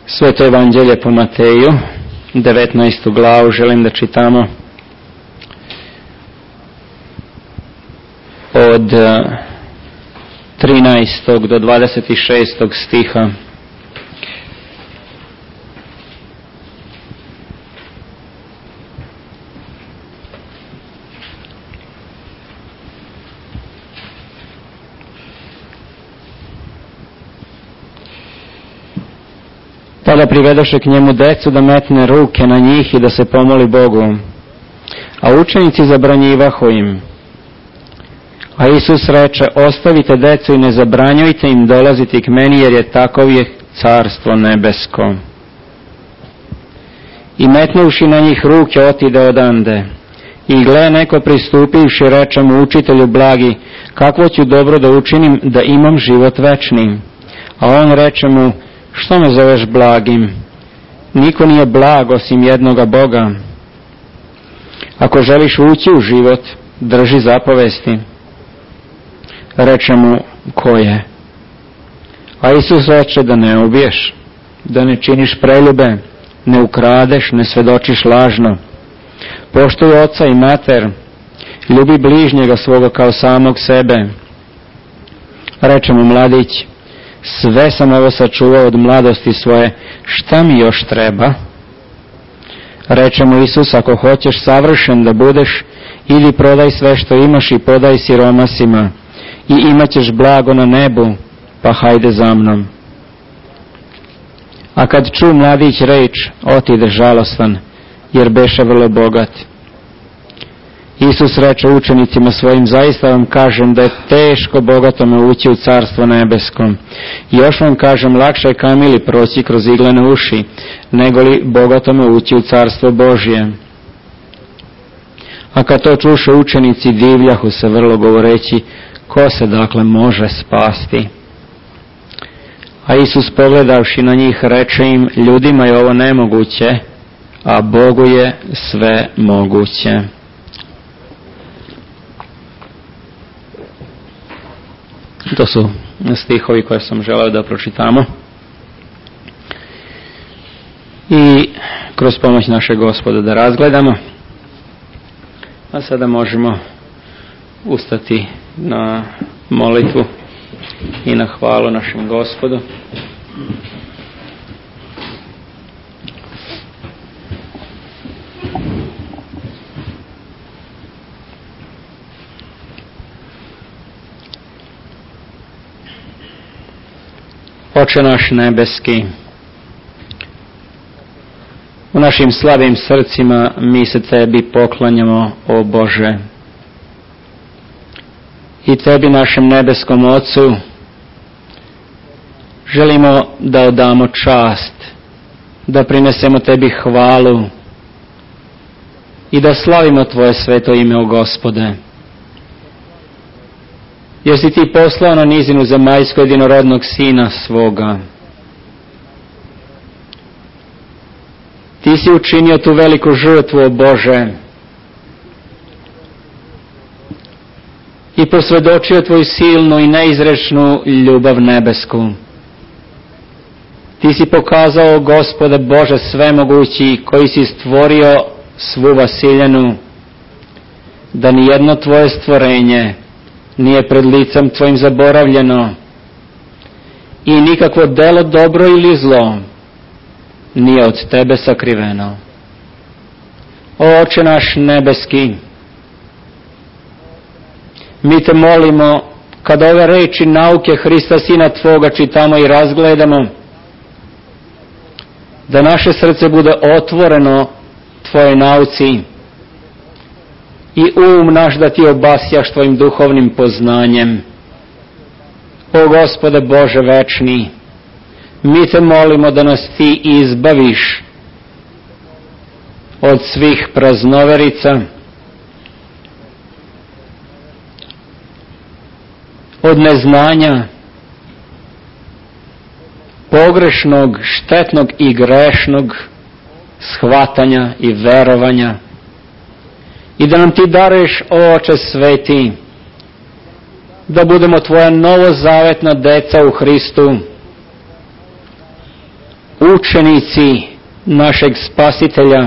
Sveto evanđelje po Mateju, 19. glavu želim da čitamo od 13. do 26. stiha. Tada privedoše k njemu decu da metne ruke na njih i da se pomoli Bogu. A učenici zabranjivahu im. A Isus reče, ostavite decu i ne zabranjujte im dolaziti k meni, jer je takov je carstvo nebesko. I metnuvši na njih ruke otide odande. I gle, neko pristupivši reče mu, učitelju blagi, kakvo ću dobro da učinim da imam život večni? A on reče mu, što me zoveš blagim? Niko nije blag osim jednoga Boga. Ako želiš ući u život, drži zapovesti. Reče mu, koje? A Isus reče, da ne ubiješ, da ne činiš preljube, ne ukradeš, ne svedočiš lažno, poštuj oca i mater, ljubi bližnjega svoga kao samog sebe. Reče mu mladić, sve sam ovo sačuvao od mladosti svoje, šta mi još treba? Reče mu Isus, ako hoćeš savršen da budeš, idi prodaj sve što imaš i podaj siromasima, i imat ćeš blago na nebu, pa hajde za mnom. A kad ču mladić reč, otide žalostan, jer beše vrlo bogat. Isus reče učenicima svojim, zaista vam kažem da je teško bogatome ući u carstvo nebesko. I još vam kažem, lakše je kamili proći kroz iglene uši, nego li bogatome ući u carstvo Božje. A kad to čuše učenici, divljahu se vrlo govoreći, ko se dakle može spasti? A Isus pogledavši na njih reče im, ljudima je ovo nemoguće, a Bogu je sve moguće. To su stihovi koje sam želeo da pročitamo. I kroz pomoć našeg Gospoda da razgledamo. A sada možemo ustati na molitvu i na hvalu našem Gospodu. Oče naš nebeski, u našim slabim srcima mi se Tebi poklanjamo, o Bože. I Tebi, našem nebeskom Ocu, želimo da odamo čast, da prinesemo Tebi hvalu i da slavimo Tvoje sveto ime, o Gospode. Jer si Ti poslao na nizinu zemaljsku jedinorodnog Sina svoga. Ti si učinio tu veliku žrtvu, o Bože, i posvjedočio Tvoju silnu i neizrečnu ljubav nebesku. Ti si pokazao, Gospode Bože svemogući, koji si stvorio svu vasiljenu, da nijedno Tvoje stvorenje nije pred licem Tvojim zaboravljeno i nikakvo delo dobro ili zlo nije od Tebe sakriveno. O Oče naš nebeski, mi Te molimo, kada ove reči nauke Hrista Sina Tvoga čitamo i razgledamo, da naše srce bude otvoreno Tvojoj nauci i naš da Ti obasjaš Tvojim duhovnim poznanjem. O Gospode Bože večni, mi Te molimo da nas Ti izbaviš od svih praznoverica, od neznanja, pogrešnog, štetnog i grešnog shvatanja i verovanja, i da nam Ti daruješ, o Oče sveti, da budemo Tvoja novozavetna deca u Hristu, učenici našeg Spasitelja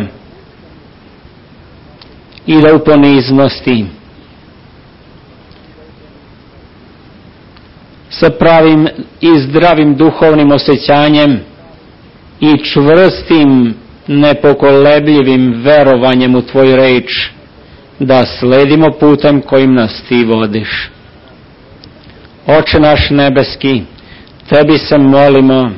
i da u poniznosti sa pravim i zdravim duhovnim osjećanjem i čvrstim, nepokolebljivim verovanjem u Tvoju reč da sledimo putem kojim nas Ti vodiš. Oče naš nebeski, Tebi se molimo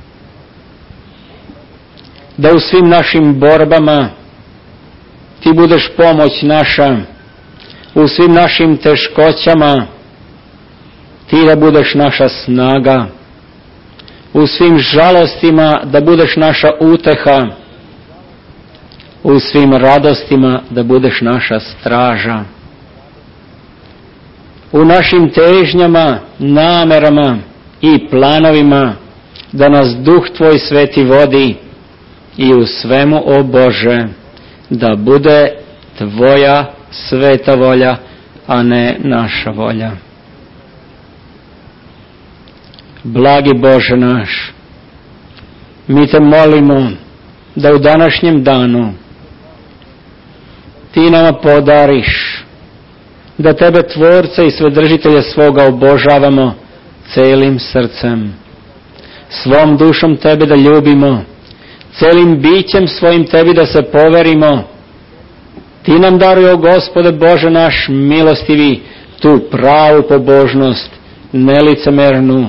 da u svim našim borbama Ti budeš pomoć naša, u svim našim teškoćama Ti da budeš naša snaga, u svim žalostima da budeš naša uteha, u svim radostima da budeš naša straža. U našim težnjama, namerama i planovima da nas Duh Tvoj Sveti vodi i u svemu, o Bože, da bude Tvoja sveta volja, a ne naša volja. Blagi Bože naš, mi Te molimo da u današnjem danu Ti nama podariš da Tebe, Tvorca i Svedržitelja svoga, obožavamo celim srcem, svom dušom Tebe da ljubimo, celim bićem svojim Tebi da se poverimo. Ti nam daruj, o Gospode Bože naš milostivi, tu pravu pobožnost, nelicemernu,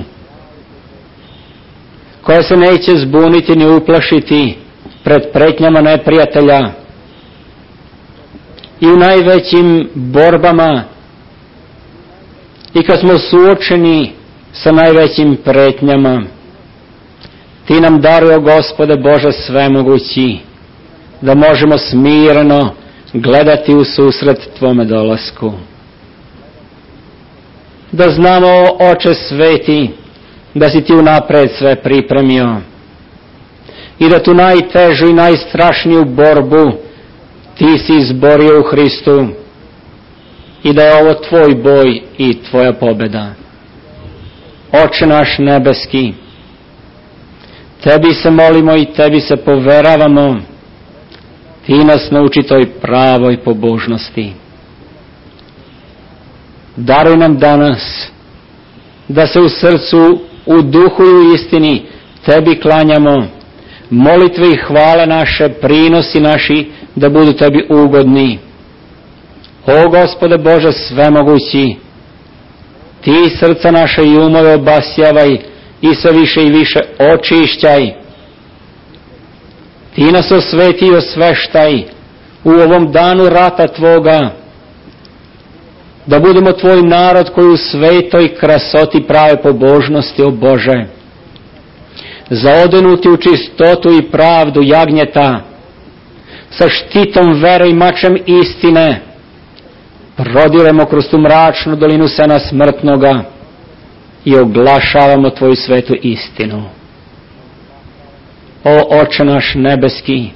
koja se neće zbuniti ni uplašiti pred pretnjama neprijatelja. I u najvećim borbama i kad smo suočeni sa najvećim pretnjama, Ti nam daruj, o Gospode Bože svemogući, da možemo smireno gledati u susret Tvome dolasku. Da znamo, Oče sveti, da si Ti unapred sve pripremio i da tu najtežu i najstrašniju borbu Ti si izborio u Hristu i da je ovo Tvoj boj i Tvoja pobjeda. Oče naš nebeski, Tebi se molimo i Tebi se poveravamo. Ti nas nauči toj pravoj pobožnosti. Daruj nam danas da se u srcu, u duhu i u istini Tebi klanjamo, molitve i hvale naše, prinosi naši da budu Tebi ugodni. O Gospode Bože svemogući, Ti srca naše i umove obasjavaj i sve više i više očišćaj. Ti nas osveti i osveštaj u ovom danu rata Tvoga, da budemo Tvoj narod koji u svetoj krasoti prave pobožnosti, o Bože, zaodenuti u čistotu i pravdu jagnjeta, sa štitom vere i mačem istine, prodiremo kroz tu mračnu dolinu sena smrtnoga i oglašavamo Tvoju svetu istinu. O Oče naš nebeski,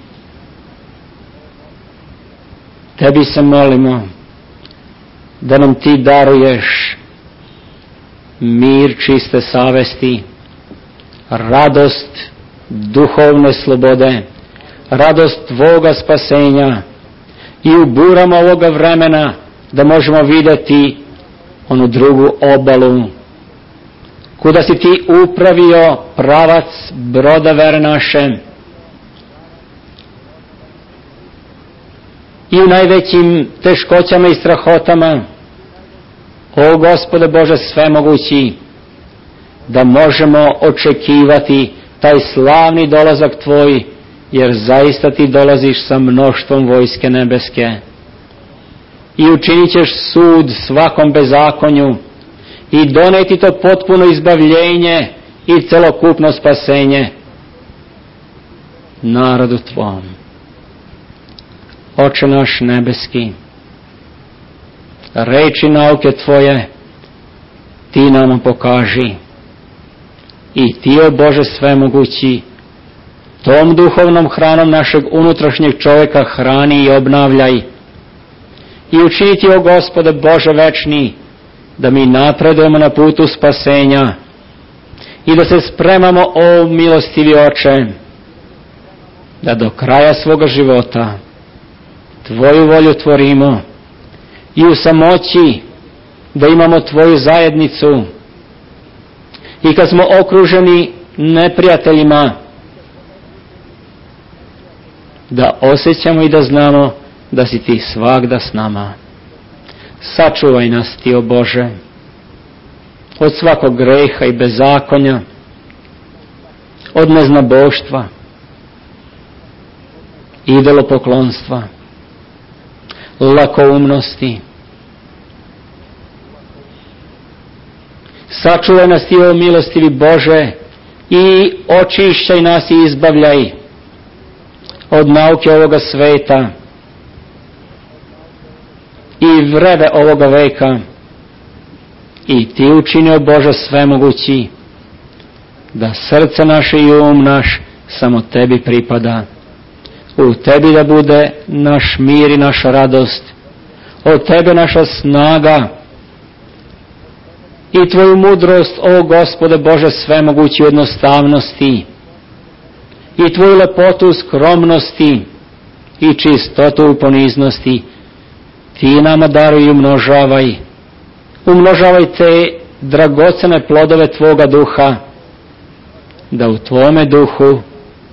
Tebi se molimo da nam Ti daruješ mir čiste savesti, radost duhovne slobode, radost Tvoga spasenja i u burama ovoga vremena da možemo vidjeti onu drugu obalu, kuda si Ti upravio pravac broda vere naše. I u najvećim teškoćama i strahotama, o Gospode Bože svemogući, da možemo očekivati taj slavni dolazak Tvoj, jer zaista Ti dolaziš sa mnoštvom vojske nebeske. I učinit ćeš sud svakom bezakonju i doneti to potpuno izbavljenje i celokupno spasenje narodu Tvom. Oče naš nebeski, reči nauke Tvoje Ti nam pokaži i Ti, o Bože svemogući, tom duhovnom hranom našeg unutrašnjeg čovjeka hrani i obnavljaj i učiniti, o Gospode Bože večni, da mi napredujemo na putu spasenja i da se spremamo, o milostivi Oče, da do kraja svoga života Tvoju volju tvorimo i u samoći da imamo Tvoju zajednicu i kad smo okruženi neprijateljima da osjećamo i da znamo da si Ti svagda s nama. Sačuvaj nas Ti, o Bože, od svakog greha i bezakonja, od neznaboštva, idolopoklonstva, lakoumnosti. Sačuvaj nas Ti, o milostivi Bože, i očišćaj nas i izbavljaj od nauke ovoga sveta i vrede ovoga veka. I Ti učini, o Bože svemogući, da srce naše i um naš samo Tebi pripada. U Tebi da bude naš mir i naša radost, od Tebe naša snaga i Tvoju mudrost, o Gospode Bože svemogući, u jednostavnosti i Tvoju lepotu u skromnosti i čistotu u poniznosti Ti nama daruj i umnožavaj. Umnožavaj te dragocene plodove Tvoga duha, da u Tvome duhu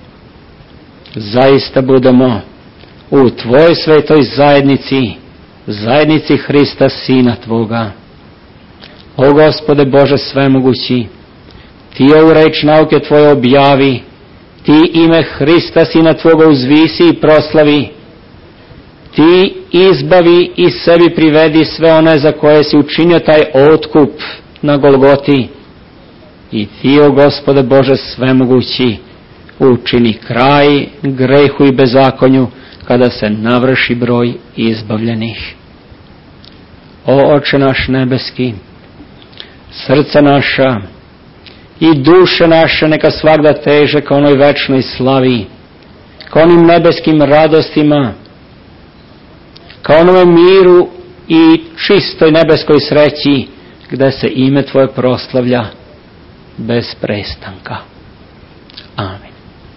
zaista budemo u Tvojoj svetoj zajednici, zajednici Hrista Sina Tvoga. O Gospode Bože svemogući, Ti ovu reč nauke Tvoje objavi, Ti ime Hrista Sina Tvoga uzvisi i proslavi, Ti izbavi i sebi privedi sve one za koje si učinio taj otkup na Golgoti. I Ti, o Gospode Bože svemogući, učini kraj grehu i bezakonju kada se navrši broj izbavljenih. O Oče naš nebeski, srca naša i duše naše neka svagda teže ka onoj večnoj slavi, ka onim nebeskim radostima, ka onome miru i čistoj nebeskoj sreći gde se ime Tvoje proslavlja bez prestanka. Amin.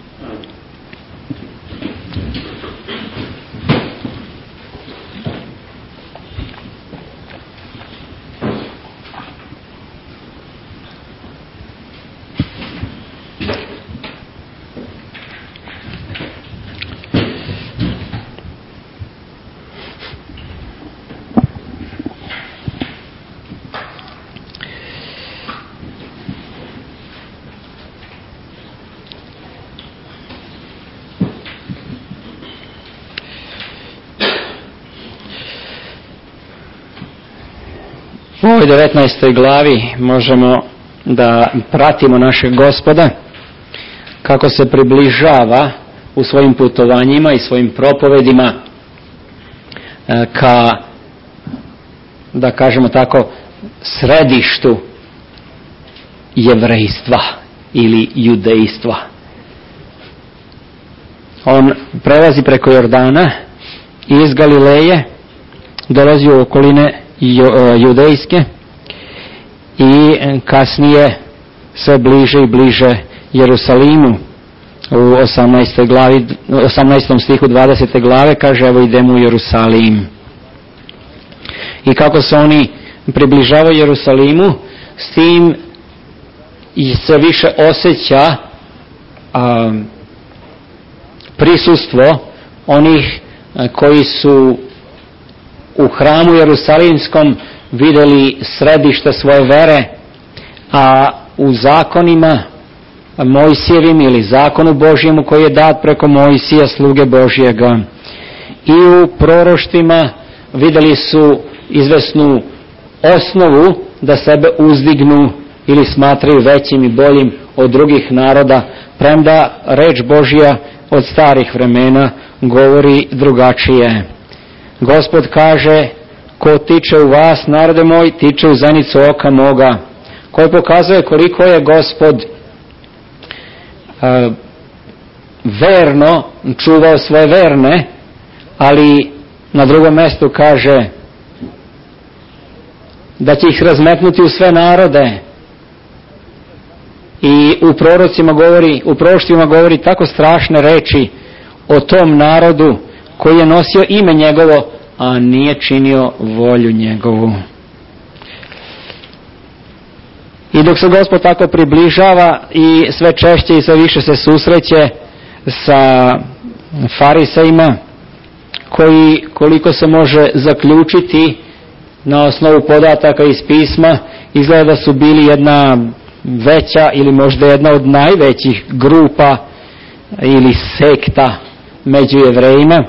U ovoj 19. glavi možemo da pratimo našeg Gospoda kako se približava u svojim putovanjima i svojim propovedima ka, da kažemo tako, središtu jevrejstva ili judejstva. On prelazi preko Jordana i iz Galileje dolazi u okoline judejske i kasnije sve bliže i bliže Jerusalimu. U 18. stihu 20. glave kaže: evo idemo u Jerusalim. I kako se oni približavaju Jerusalimu, s tim se više osjeća prisustvo onih koji su u hramu Jerusalimskom vidjeli središte svoje vere, a u zakonima Mojsijevim ili zakonu Božjemu koji je dat preko Mojsija, sluge Božjega, i u proroštvima vidjeli su izvesnu osnovu da sebe uzdignu ili smatraju većim i boljim od drugih naroda, premda reč Božja od starih vremena govori drugačije. Gospod kaže: ko tiče u vas, narode moj, tiče u zenicu oka moga, koji pokazuje koliko je Gospod verno čuvao svoje verne, ali na drugom mjestu kaže da će ih razmetnuti u sve narode. I u prorocima govori, u proroštvima govori tako strašne reči o tom narodu koji je nosio ime njegovo, a nije činio volju njegovu. I dok se Gospod tako približava i sve češće i sve više se susreće sa farisejima, koji, koliko se može zaključiti na osnovu podataka iz pisma, izgleda da su bili jedna veća ili možda jedna od najvećih grupa ili sekta među Jevrejima,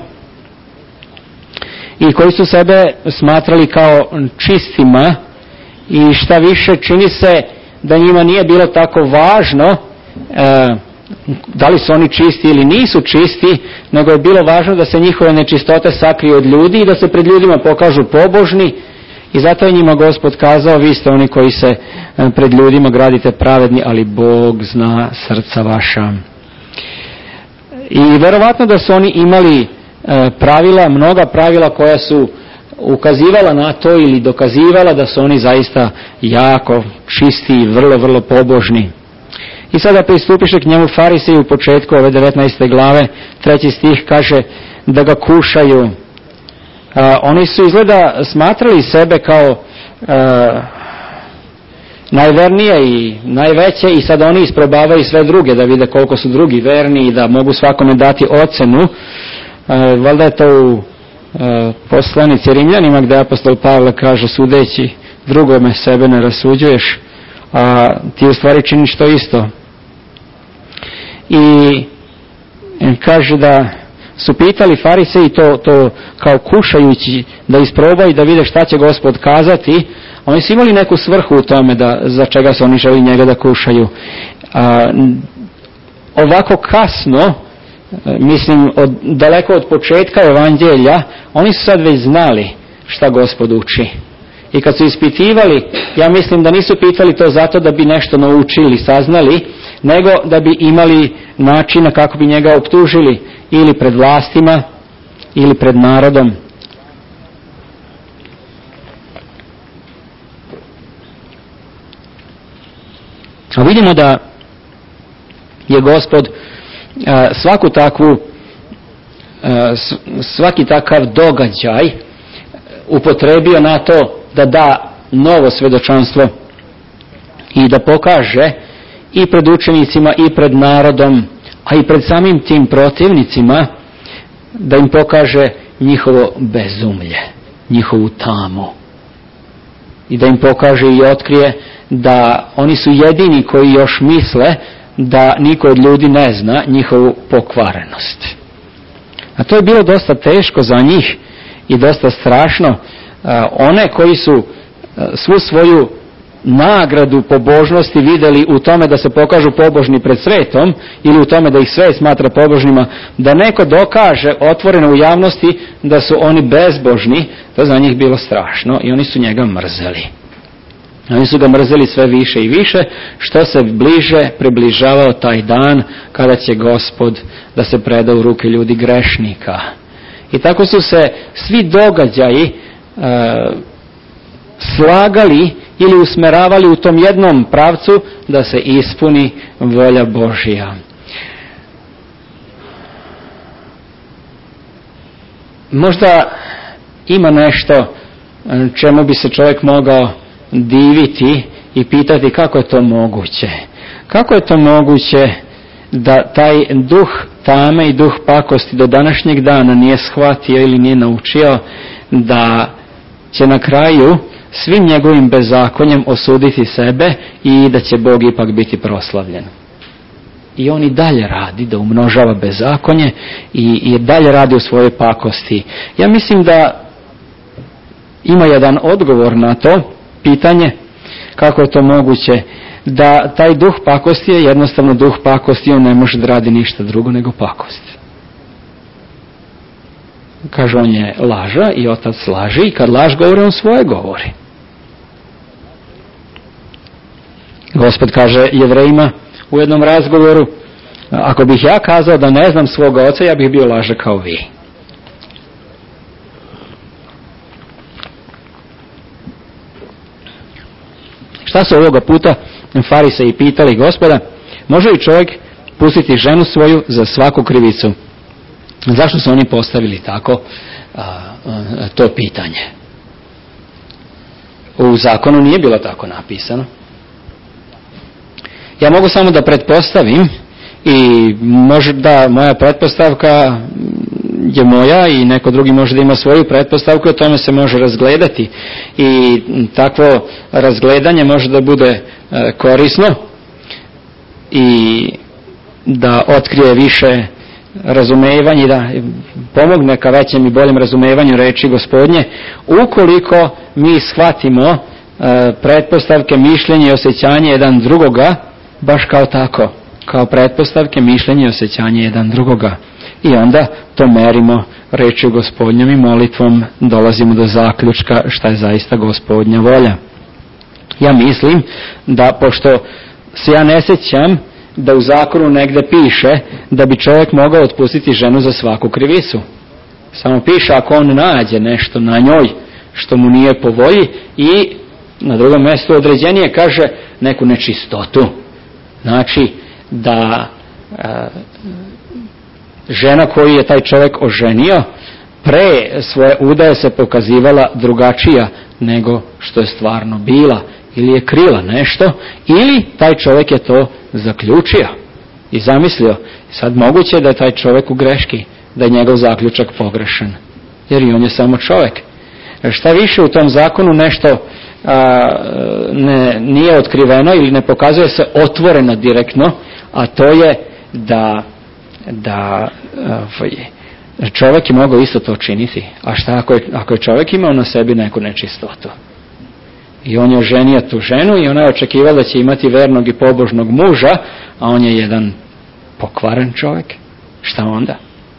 i koji su sebe smatrali kao čistima, i šta više, čini se da njima nije bilo tako važno da li su oni čisti ili nisu čisti, nego je bilo važno da se njihove nečistote sakriju od ljudi i da se pred ljudima pokažu pobožni. I zato je njima Gospod kazao: vi ste oni koji se pred ljudima gradite pravedni, ali Bog zna srca vaša. I verovatno da su oni imali pravila, mnoga pravila koja su ukazivala na to ili dokazivala da su oni zaista jako čisti i vrlo, vrlo pobožni. I sada pristupiše k njemu fariseji u početku ove 19. glave, 3. stih kaže da ga kušaju. Oni su izgleda smatrali sebe kao najvernije i najveće, i sada oni isprobavaju sve druge da vide koliko su drugi verni i da mogu svakome dati ocenu. Valjda je to u poslanici Rimljanima gdje apostol Pavle kaže: sudeći drugome sebe ne rasuđuješ, a ti u stvari činiš to isto. I kaže da su pitali fariseji to kao kušajući da isprobaju da vide šta će Gospod kazati. Oni su imali neku svrhu u tome za čega su oni želi njega da kušaju. Ovako kasno, mislim daleko od početka evanđelja, oni su sad već znali šta Gospod uči. I kad su ispitivali, ja mislim da nisu pitali to zato da bi nešto naučili, saznali, nego da bi imali načina kako bi njega optužili, ili pred vlastima, ili pred narodom. A vidimo da je Gospod svaki takav događaj upotrebio na to da da novo svjedočanstvo i da pokaže i pred učenicima i pred narodom, a i pred samim tim protivnicima, da im pokaže njihovo bezumlje, njihovu tamu, i da im pokaže i otkrije da oni su jedini koji još misle da niko od ljudi ne zna njihovu pokvarenost. A to je bilo dosta teško za njih i dosta strašno. One koji su svu svoju nagradu pobožnosti vidjeli u tome da se pokažu pobožni pred svetom, ili u tome da ih svet smatra pobožnima, da neko dokaže otvoreno u javnosti da su oni bezbožni, to je za njih bilo strašno i oni su njega mrzeli. Oni su ga mrzeli sve više i više, što se bliže približavao taj dan kada će Gospod da se preda u ruke ljudi grešnika. I tako su se svi događaji slagali ili usmeravali u tom jednom pravcu da se ispuni volja Božja. Možda ima nešto čemu bi se čovjek mogao diviti i pitati kako je to moguće. Kako je to moguće da taj duh tame i duh pakosti do današnjeg dana nije shvatio ili nije naučio da će na kraju svim njegovim bezakonjem osuditi sebe i da će Bog ipak biti proslavljen. I on i dalje radi da umnožava bezakonje i dalje radi u svojoj pakosti. Ja mislim da ima jedan odgovor na to pitanje kako je to moguće, da taj duh pakosti je jednostavno duh pakosti, on ne može da radi ništa drugo nego pakost. Kaže, on je laža i otac laži, i kad laž govori, on svoje govori. Gospod kaže Jevrejima u jednom razgovoru: ako bih ja kazao da ne znam svoga oca, ja bih bio laža kao vi. Šta su ovoga puta fariseji pitali Gospoda? Može li čovjek pustiti ženu svoju za svaku krivicu? Zašto su oni postavili tako to pitanje? U zakonu nije bilo tako napisano. Ja mogu samo da pretpostavim, i možda moja pretpostavka je moja i neko drugi može da ima svoju pretpostavku, o tome se može razgledati i takvo razgledanje može da bude korisno i da otkrije više razumevanje, da pomogne ka većem i boljem razumevanju reči Gospodnje, ukoliko mi shvatimo pretpostavke, mišljenje i osjećanje jedan drugoga baš kao tako, kao pretpostavke, mišljenje i osjećanje jedan drugoga. I onda to merimo rečju Gospodnjom i molitvom dolazimo do zaključka šta je zaista Gospodnja volja. Ja mislim da, pošto se ja ne sjećam da u zakonu negde piše da bi čovjek mogao otpustiti ženu za svaku krivicu. Samo piše ako on nađe nešto na njoj što mu nije po volji, i na drugom mjestu određenije kaže neku nečistotu. Znači da žena koju je taj čovjek oženio pre svoje udaje se pokazivala drugačija nego što je stvarno bila, ili je krila nešto, ili taj čovjek je to zaključio i zamislio. Sad moguće da je taj čovjek u greški, da je njegov zaključak pogrešan, jer i on je samo čovjek. Šta više, u tom zakonu nešto nije otkriveno ili ne pokazuje se otvoreno direktno, a to je da čovjek je mogao isto to činiti. A šta ako je čovjek imao na sebi neku nečistotu? I on je oženio tu ženu i ona je očekivala da će imati vernog i pobožnog muža, a on je jedan pokvaren čovjek. Šta onda?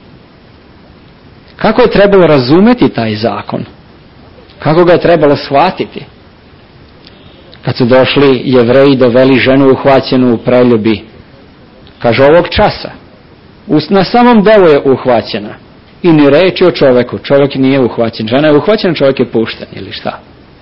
Kako je trebalo razumeti taj zakon? Kako ga je trebalo shvatiti? Kad su došli Jevreji, doveli ženu uhvaćenu u preljubi, kaže ovog časa, na samom delu je uhvaćena. I ni reči o čovjeku. Čovjek nije uhvaćen. Žena je uhvaćena, čovjek je pušten ili šta?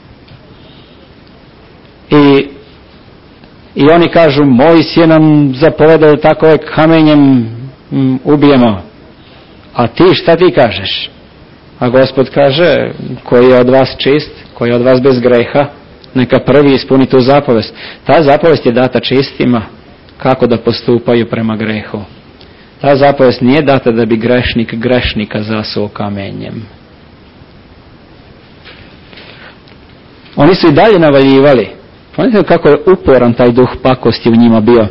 I oni kažu, Mojs je nam zapovedao da tako kamenjem ubijemo. A ti šta ti kažeš? A Gospod kaže, koji je od vas čist, koji je od vas bez greha, neka prvi ispuni tu zapovest. Ta zapovest je data čistima kako da postupaju prema grehu. Ta zapovest nije data da bi grešnik grešnika zasuo kamenjem. Oni su i dalje navaljivali. Pogledajte kako je uporan taj duh pakosti u njima bio.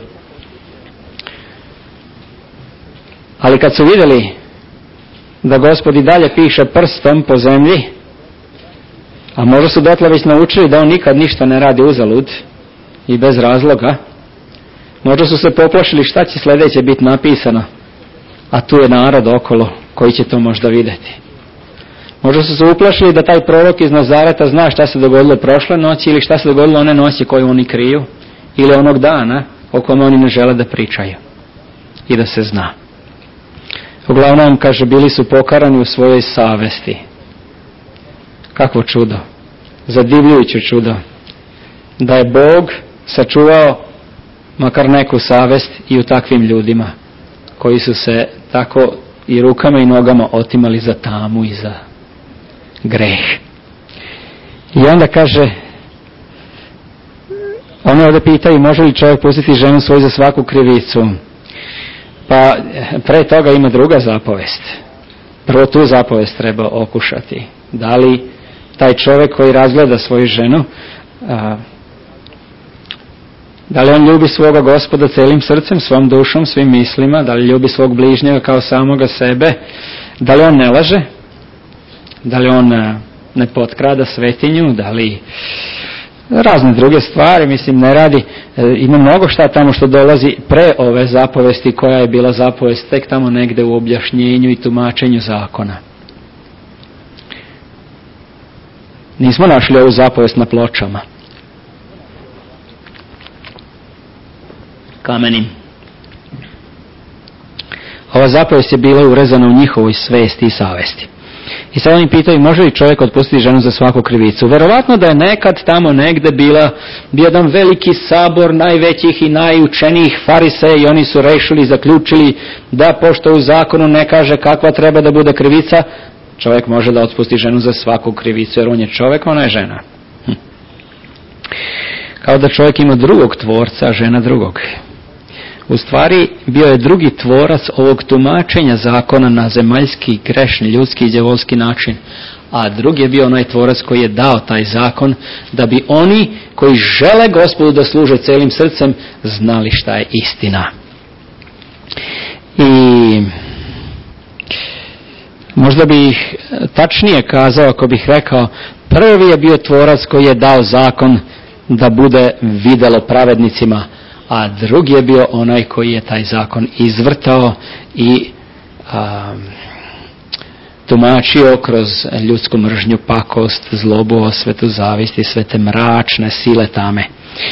Ali kad su vidjeli da Gospod i dalje piše prstom po zemlji, a možda su dotle već naučili da on nikad ništa ne radi uzalud i bez razloga, možda su se poplašili šta će sljedeće biti napisano, a tu je narod okolo koji će to možda vidjeti. Možda su se uplašili da taj prorok iz Nazareta zna šta se dogodilo prošle noći ili šta se dogodilo one noći koju oni kriju, ili onog dana o kome oni ne žele da pričaju i da se zna. Uglavnom, kaže, bili su pokarani u svojoj savesti. Kakvo čudo, zadivljujuće čudo, da je Bog sačuvao makar neku savest i u takvim ljudima koji su se tako i rukama i nogama otimali za tamu i za greh. I onda kaže, oni ovdje pitaju, može li čovjek pustiti ženu svoju za svaku krivicu? Pa pre toga ima druga zapovest. Prvo tu zapovest treba okušati. Da li taj čovjek koji razgleda svoju ženu, da li on ljubi svoga Gospoda celim srcem, svom dušom, svim mislima, da li ljubi svog bližnjega kao samoga sebe, da li on ne laže, da li on ne potkrada svetinju, da li razne druge stvari, mislim, ne radi. Ima mnogo šta tamo što dolazi pre ove zapovesti, koja je bila zapovest tek tamo negde u objašnjenju i tumačenju zakona. Nismo našli ovu zapovest na pločama kamenim. Ova zapovest je bila urezana u njihovoj svesti i savesti. I sad oni pitaju, može li čovjek otpustiti ženu za svaku krivicu? Verovatno da je nekad tamo negde bio jedan veliki sabor najvećih i najučenijih fariseja i oni su rešili, zaključili da pošto u zakonu ne kaže kakva treba da bude krivica, čovjek može da otpusti ženu za svaku krivicu, jer on je čovjek, ona je žena. Kao da čovjek ima drugog tvorca, a žena drugog. U stvari, bio je drugi tvorac ovog tumačenja zakona na zemaljski, grešni, ljudski i đavolski način. A drugi je bio onaj tvorac koji je dao taj zakon da bi oni koji žele Gospodu da služe celim srcem znali šta je istina. I možda bih tačnije kazao, ako bih rekao, prvi je bio tvorac koji je dao zakon da bude videlo pravednicima, a drugi je bio onaj koji je taj zakon izvrtao i tumačio kroz ljudsku mržnju, pakost, zlobu, osvetu, zavist i sve te mračne sile tame.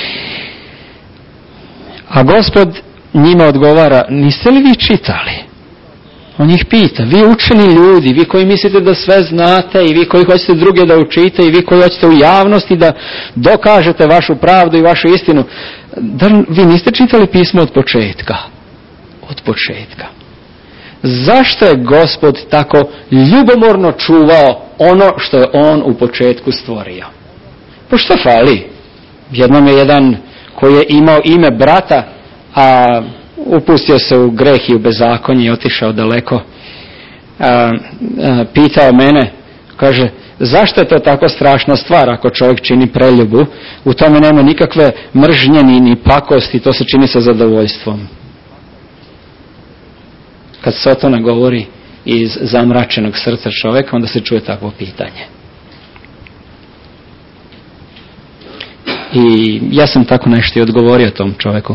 A Gospod njima odgovara, niste li vi čitali? On ih pita, vi učeni ljudi, vi koji mislite da sve znate i vi koji hoćete druge da učite i vi koji hoćete u javnosti da dokažete vašu pravdu i vašu istinu, da vi niste čitali pismo od početka? Od početka. Zašto je Gospod tako ljubomorno čuvao ono što je on u početku stvorio? Pa što fali? Jednom je jedan koji je imao ime brata, a upustio se u greh i u bezakonje i otišao daleko, pitao mene, kaže, zašto je to tako strašna stvar ako čovjek čini preljubu? U tome nema nikakve mržnje ni pakosti, to se čini sa zadovoljstvom. Kad se o to ne govori iz zamračenog srca čovjeka, onda se čuje takvo pitanje. I ja sam tako nešto i odgovorio tom čovjeku.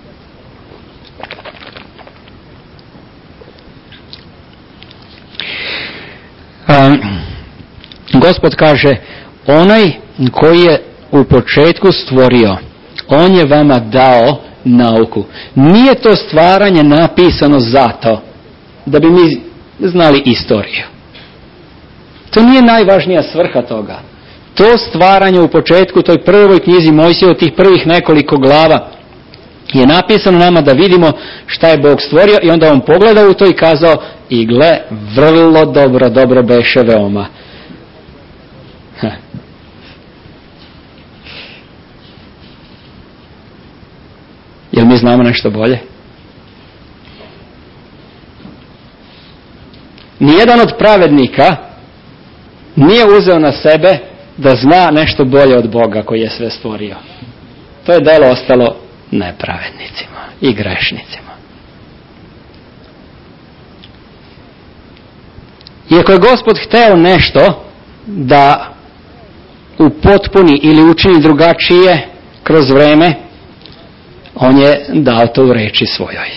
Gospod kaže, onaj koji je u početku stvorio, on je vama dao nauku. Nije to stvaranje napisano zato da bi mi znali istoriju. To nije najvažnija svrha toga. To stvaranje u početku, toj prvoj knjizi Mojsiju, tih prvih nekoliko glava, je napisano nama da vidimo šta je Bog stvorio i onda on pogledao u to i kazao, i gle, vrlo dobro beše veoma. Jel mi znamo nešto bolje? Nijedan od pravednika nije uzeo na sebe da zna nešto bolje od Boga koji je sve stvorio. To je delo ostalo nepravednicima i grešnicima. Iako je Gospod hteo nešto da upotpuni ili učini drugačije kroz vreme, on je dao to u reči svojoj.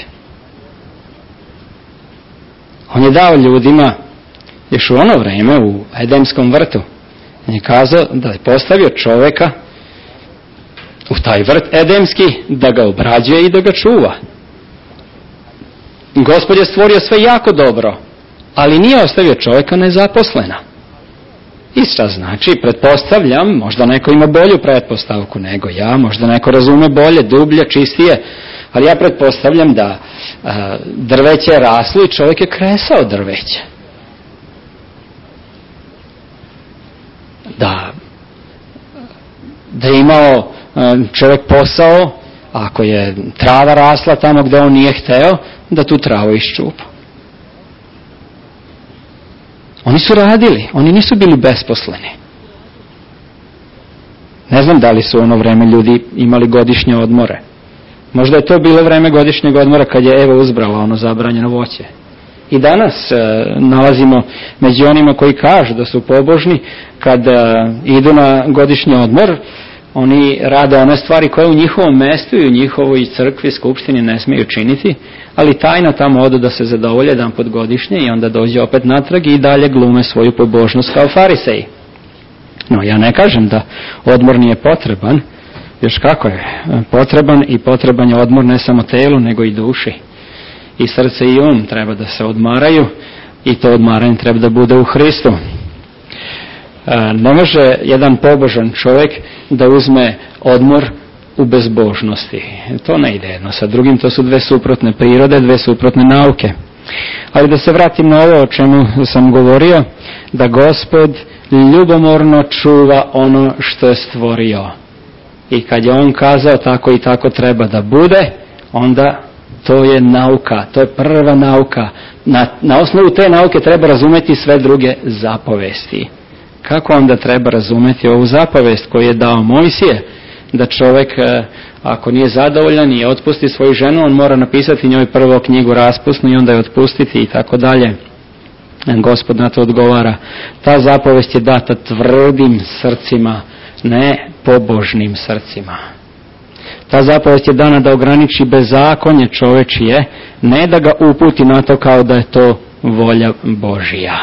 On je dao ljudima još u ono vreme u Edemskom vrtu. On je kazao da je postavio čovjeka u taj vrt Edemski, da ga obrađuje i da ga čuva. Gospod je stvorio sve jako dobro, ali nije ostavio čovjeka nezaposlena. I šta znači? Pretpostavljam, možda neko ima bolju pretpostavku nego ja, možda neko razume bolje, dublje, čistije, ali ja pretpostavljam da drveće je raslo i čovjek je kresao drveće. Da je imao čovjek posao, ako je trava rasla tamo gdje on nije hteo, da tu travu iščupa. Oni su radili, oni nisu bili besposleni. Ne znam da li su u ono vreme ljudi imali godišnje odmore. Možda je to bilo vreme godišnjeg odmora kad je Eva uzbrala ono zabranjeno voće. I danas nalazimo među onima koji kažu da su pobožni, kad idu na godišnji odmor, oni rade one stvari koje u njihovom mestu i u njihovoj crkvi, skupštini ne smiju činiti, ali tajno tamo odu da se zadovolje jedan put godišnje i onda dođe opet natrag i dalje glume svoju pobožnost kao fariseji. No, ja ne kažem da odmor nije potreban, još kako je potreban, i potreban je odmor ne samo telu nego i duši. I srce i um treba da se odmaraju i to odmaranje treba da bude u Hristu. Ne može jedan pobožan čovjek da uzme odmor u bezbožnosti. To ne ide jedno sa drugim, to su dve suprotne prirode, dve suprotne nauke. Ali da se vratim na ovo o čemu sam govorio, da Gospod ljubomorno čuva ono što je stvorio. I kad je on kazao tako i tako treba da bude, onda to je nauka, to je prva nauka. Na osnovu te nauke treba razumjeti sve druge zapovesti. Kako onda treba razumjeti ovu zapovest koju je dao Mojsije? Da čovjek, ako nije zadovoljan i otpusti svoju ženu, on mora napisati njoj prvo knjigu raspusnu i onda je otpustiti i tako dalje. Gospod na to odgovara. Ta zapovest je data tvrdim srcima, ne pobožnim srcima. Ta zapovest je dana da ograniči bezakonje čovečije, ne da ga uputi na to kao da je to volja Božija.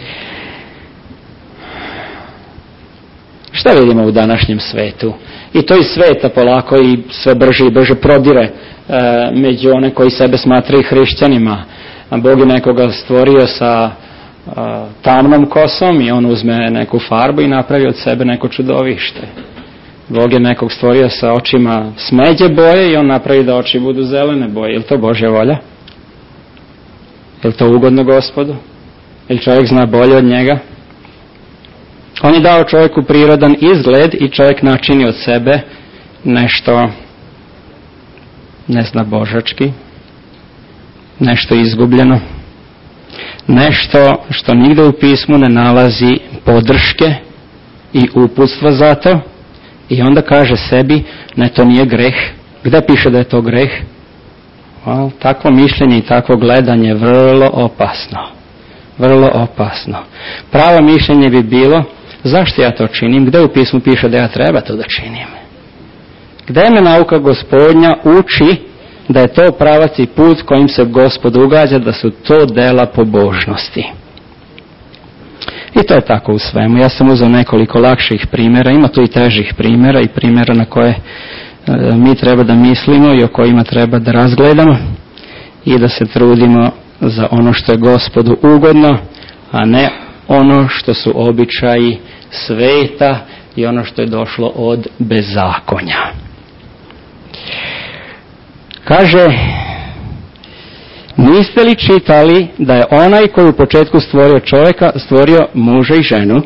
Šta vidimo u današnjem svetu? I to iz sveta polako i sve brže i brže prodire među one koji sebe smatraju hrišćanima. A Bog je nekoga stvorio sa tamnom kosom i on uzme neku farbu i napravi od sebe neko čudovište. Bog je nekog stvorio sa očima smeđe boje i on napravi da oči budu zelene boje. Je li to Božja volja? Je li to ugodno Gospodu? Ili čovjek zna bolje od njega? On je dao čovjeku prirodan izgled i čovjek načini od sebe nešto božački, nešto izgubljeno, nešto što nigde u pismu ne nalazi podrške i uputstva za to i onda kaže sebi, ne, to nije greh. Gde piše da je to greh? Takvo mišljenje i takvo gledanje je vrlo opasno. Vrlo opasno. Pravo mišljenje bi bilo, zašto ja to činim? Gde u pismu piše da ja treba to da činim? Gde me nauka Gospodnja uči da je to pravac i put kojim se Gospod ugađa, da su to dela pobožnosti? I to je tako u svemu. Ja sam uzeo nekoliko lakših primjera, ima tu i težih primjera i primjera na koje mi treba da mislimo i o kojima treba da razgledamo i da se trudimo za ono što je Gospodu ugodno, a ne ono što su običaji sveta i ono što je došlo od bezakonja. Kaže, niste li čitali da je onaj koji u početku stvorio čovjeka, stvorio muža i ženu?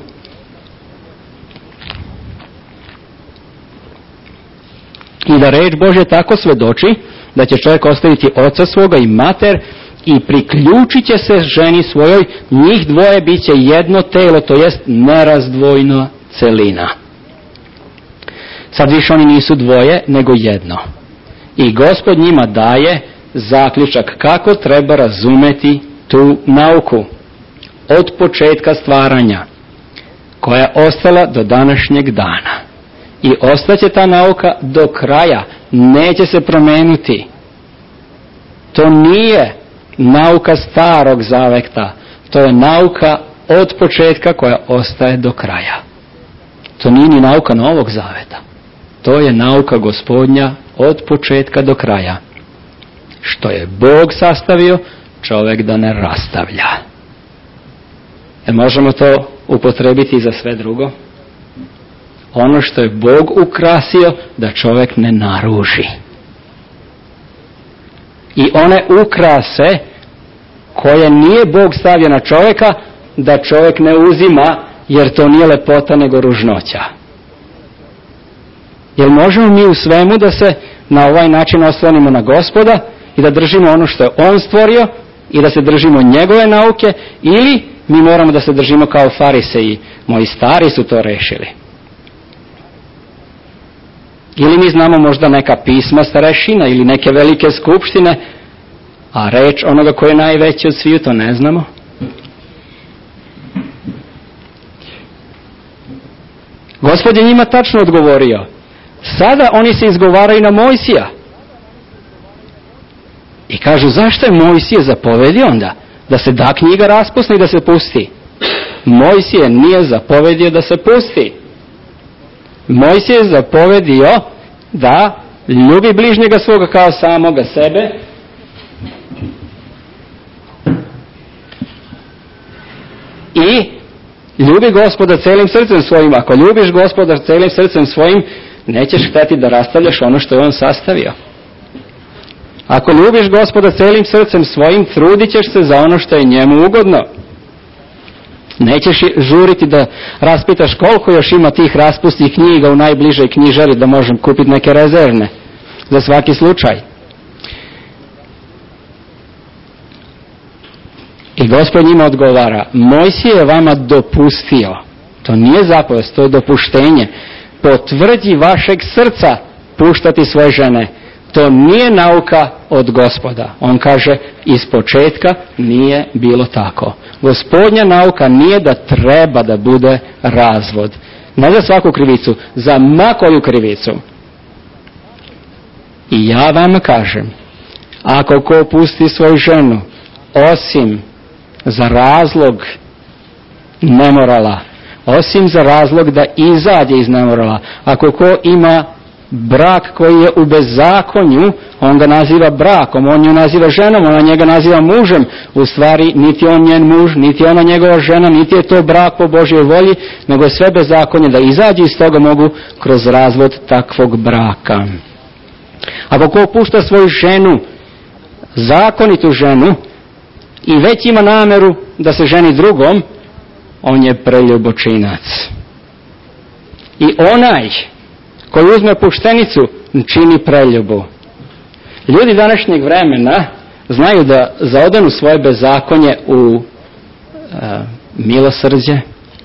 I da reč Božja tako svedoči da će čovjek ostaviti oca svoga i mater i priključit će se ženi svojoj, njih dvoje bit će jedno telo, to jest nerazdvojna celina. Sad više oni nisu dvoje, nego jedno. I Gospod njima daje zaključak kako treba razumeti tu nauku od početka stvaranja, koja je ostala do današnjeg dana. I ostaće ta nauka do kraja, neće se promenuti. To nije nauka starog zaveta, to je nauka od početka koja ostaje do kraja. To nije ni nauka novog zaveta. To je nauka Gospodnja od početka do kraja. Što je Bog sastavio, čovjek da ne rastavlja. Možemo to upotrebiti za sve drugo? Ono što je Bog ukrasio, da čovjek ne naruži. I one ukrase koje nije Bog stavio na čovjeka, da čovjek ne uzima, jer to nije lepota nego ružnoća. Jer možemo mi u svemu da se na ovaj način oslonimo na Gospoda i da držimo ono što je On stvorio i da se držimo njegove nauke, ili mi moramo da se držimo kao fariseji. Moji stari su to rešili. Ili mi znamo možda neka pisma starešina ili neke velike skupštine, a reč onoga koji je najveći od sviju, to ne znamo. Gospod je njima tačno odgovorio. Sada oni se izgovaraju na Mojsija. I kažu, zašto je Mojsije zapovedio onda? Da se da knjiga raspusna i da se pusti. Mojsije nije zapovedio da se pusti. Mojsije je zapovedio da ljubi bližnjega svoga kao samoga sebe i Ljubi Gospoda celim srcem svojim. Ako ljubiš Gospoda celim srcem svojim, nećeš hteti da rastavljaš ono što je on sastavio. Ako ljubiš Gospoda celim srcem svojim, trudit ćeš se za ono što je njemu ugodno. Nećeš žuriti da raspitaš koliko još ima tih raspustih knjiga u najbližoj knjižari da možem kupiti neke rezervne za svaki slučaj. I Gospod njima odgovara, Mojsije je vama dopustio, to nije zapovest, to je dopuštenje, po tvrdnji vašeg srca puštati svoje žene. To nije nauka od Gospoda. On kaže, iz početka nije bilo tako. Gospodnja nauka nije da treba da bude razvod. Ne za svaku krivicu, za ma koju krivicu. I ja vam kažem, ako ko pusti svoju ženu, osim za razlog nemorala, osim za razlog da izađe iz nemorala, ako ko ima brak koji je u bezakonju, on ga naziva brakom, on nju naziva ženom, ona njega naziva mužem. U stvari, niti on njen muž, niti ona njegova žena, niti je to brak po Božjoj volji, nego je sve bezakonje. Da izađe iz toga mogu kroz razvod takvog braka. Ako ko pušta svoju ženu, zakonitu ženu, i već ima nameru da se ženi drugom, on je preljubočinac. I onaj koji uzme puštenicu, čini preljubu. Ljudi današnjeg vremena znaju da zaodanu svoje bezakonje u milosrđe,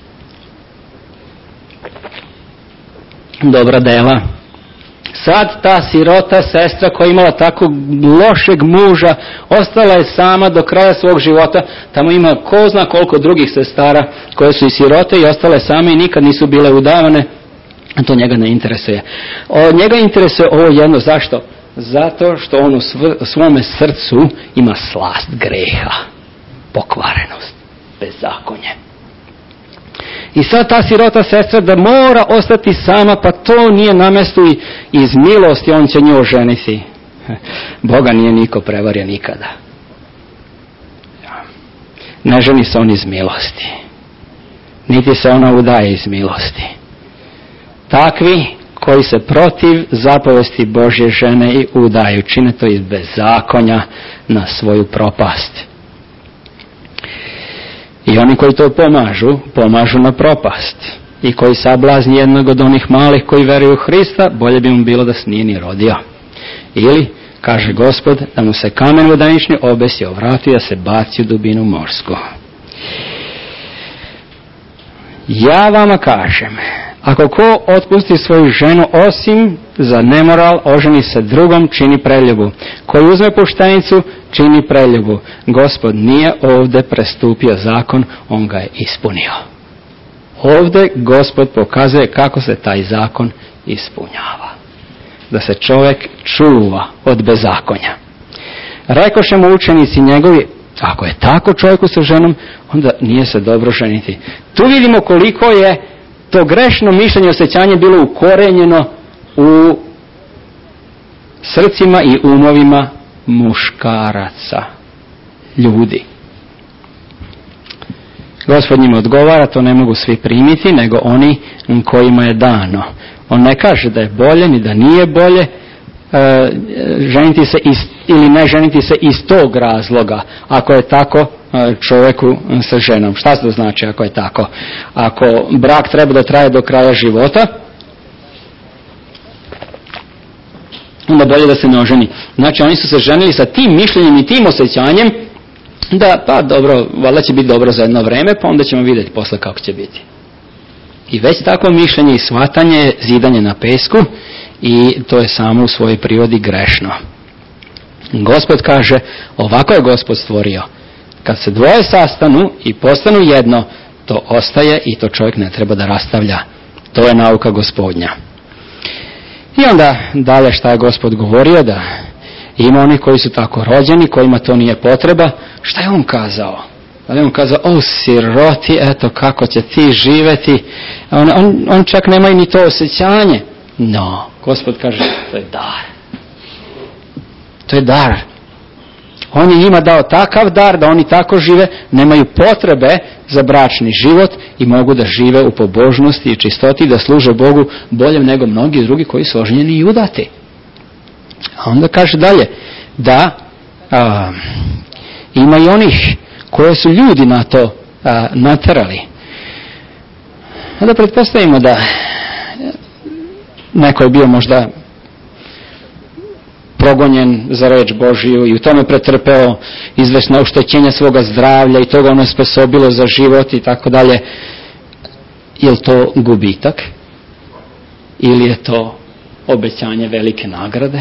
dobra dela. Sad ta sirota sestra koja je imala tako lošeg muža, ostala je sama do kraja svog života. Tamo ima ko zna koliko drugih sestara koje su i sirote i ostale same i nikad nisu bile udavane. To njega ne interesuje. Njega interesuje ovo jedno. Zašto? Zato što on u svome srcu ima slast greha, pokvarenost, bezakonje. I sad ta sirota sestra da mora ostati sama, pa to nije na mjestu i iz milosti on će nju oženiti. Boga nije niko prevario nikada. Ne ženi se on iz milosti. Niti se ona udaje iz milosti. Takvi koji se protiv zapovesti Božje žene i udaju, čine to iz bezakonja na svoju propast. I oni koji to pomažu na propast. I koji sablazni jednog od onih malih koji veruju u Hrista, bolje bi mu bilo da se nije ni rodio. Ili, kaže Gospod, da mu se kamen vodenični obesi o vratu i da se baci u dubinu morsku. Ja vama kažem, ako ko otpusti svoju ženu osim za nemoral, oženi se drugom, čini preljubu. Koji uzme puštenicu, čini preljubu. Gospod nije ovdje prestupio zakon, on ga je ispunio. Ovdje Gospod pokazuje kako se taj zakon ispunjava. Da se čovjek čuva od bezakonja. Rekoše mu učenici njegovi, ako je tako čovjeku sa ženom, onda nije se dobro ženiti. Tu vidimo koliko je to grešno mišljenje i osjećanje bilo ukorenjeno u srcima i umovima muškaraca, ljudi. Gospod njima odgovara, to ne mogu svi primiti, nego oni kojima je dano. On ne kaže da je bolje, ni da nije bolje ženiti se ili ne ženiti se iz tog razloga, ako je tako čovjeku sa ženom. Šta to znači ako je tako? Ako brak treba da traje do kraja života, onda bolje da se ne oženi. Znači oni su se ženili sa tim mišljenjem i tim osjećanjem da pa dobro, valjda će biti dobro za jedno vreme, pa onda ćemo vidjeti posle kako će biti. I već takvo mišljenje i shvatanje je zidanje na pesku i to je samo u svojoj prirodi grešno. Gospod kaže, ovako je Gospod stvorio. Kad se dvoje sastanu i postanu jedno, to ostaje i to čovjek ne treba da rastavlja. To je nauka Gospodnja. I onda dalje šta je Gospod govorio, da ima oni koji su tako rođeni, kojima to nije potreba. Šta je on kazao? Da je on kazao, o siroti, eto kako će ti živeti. On čak nema ni to osjećanje. No, Gospod kaže, to je dar. To je dar. On je njima dao takav dar da oni tako žive, nemaju potrebe za bračni život i mogu da žive u pobožnosti i čistoti, da služe Bogu bolje nego mnogi drugi koji su oženjeni i udati. A onda kaže dalje da ima i onih koje su ljudi na to naterali. Onda pretpostavimo da neko je bio možda progonjen za reč Božiju i u tome pretrpeo izvesna oštećenja svoga zdravlja i toga ono je sposobilo za život i tako dalje. Je li to gubitak? Ili je to obećanje velike nagrade?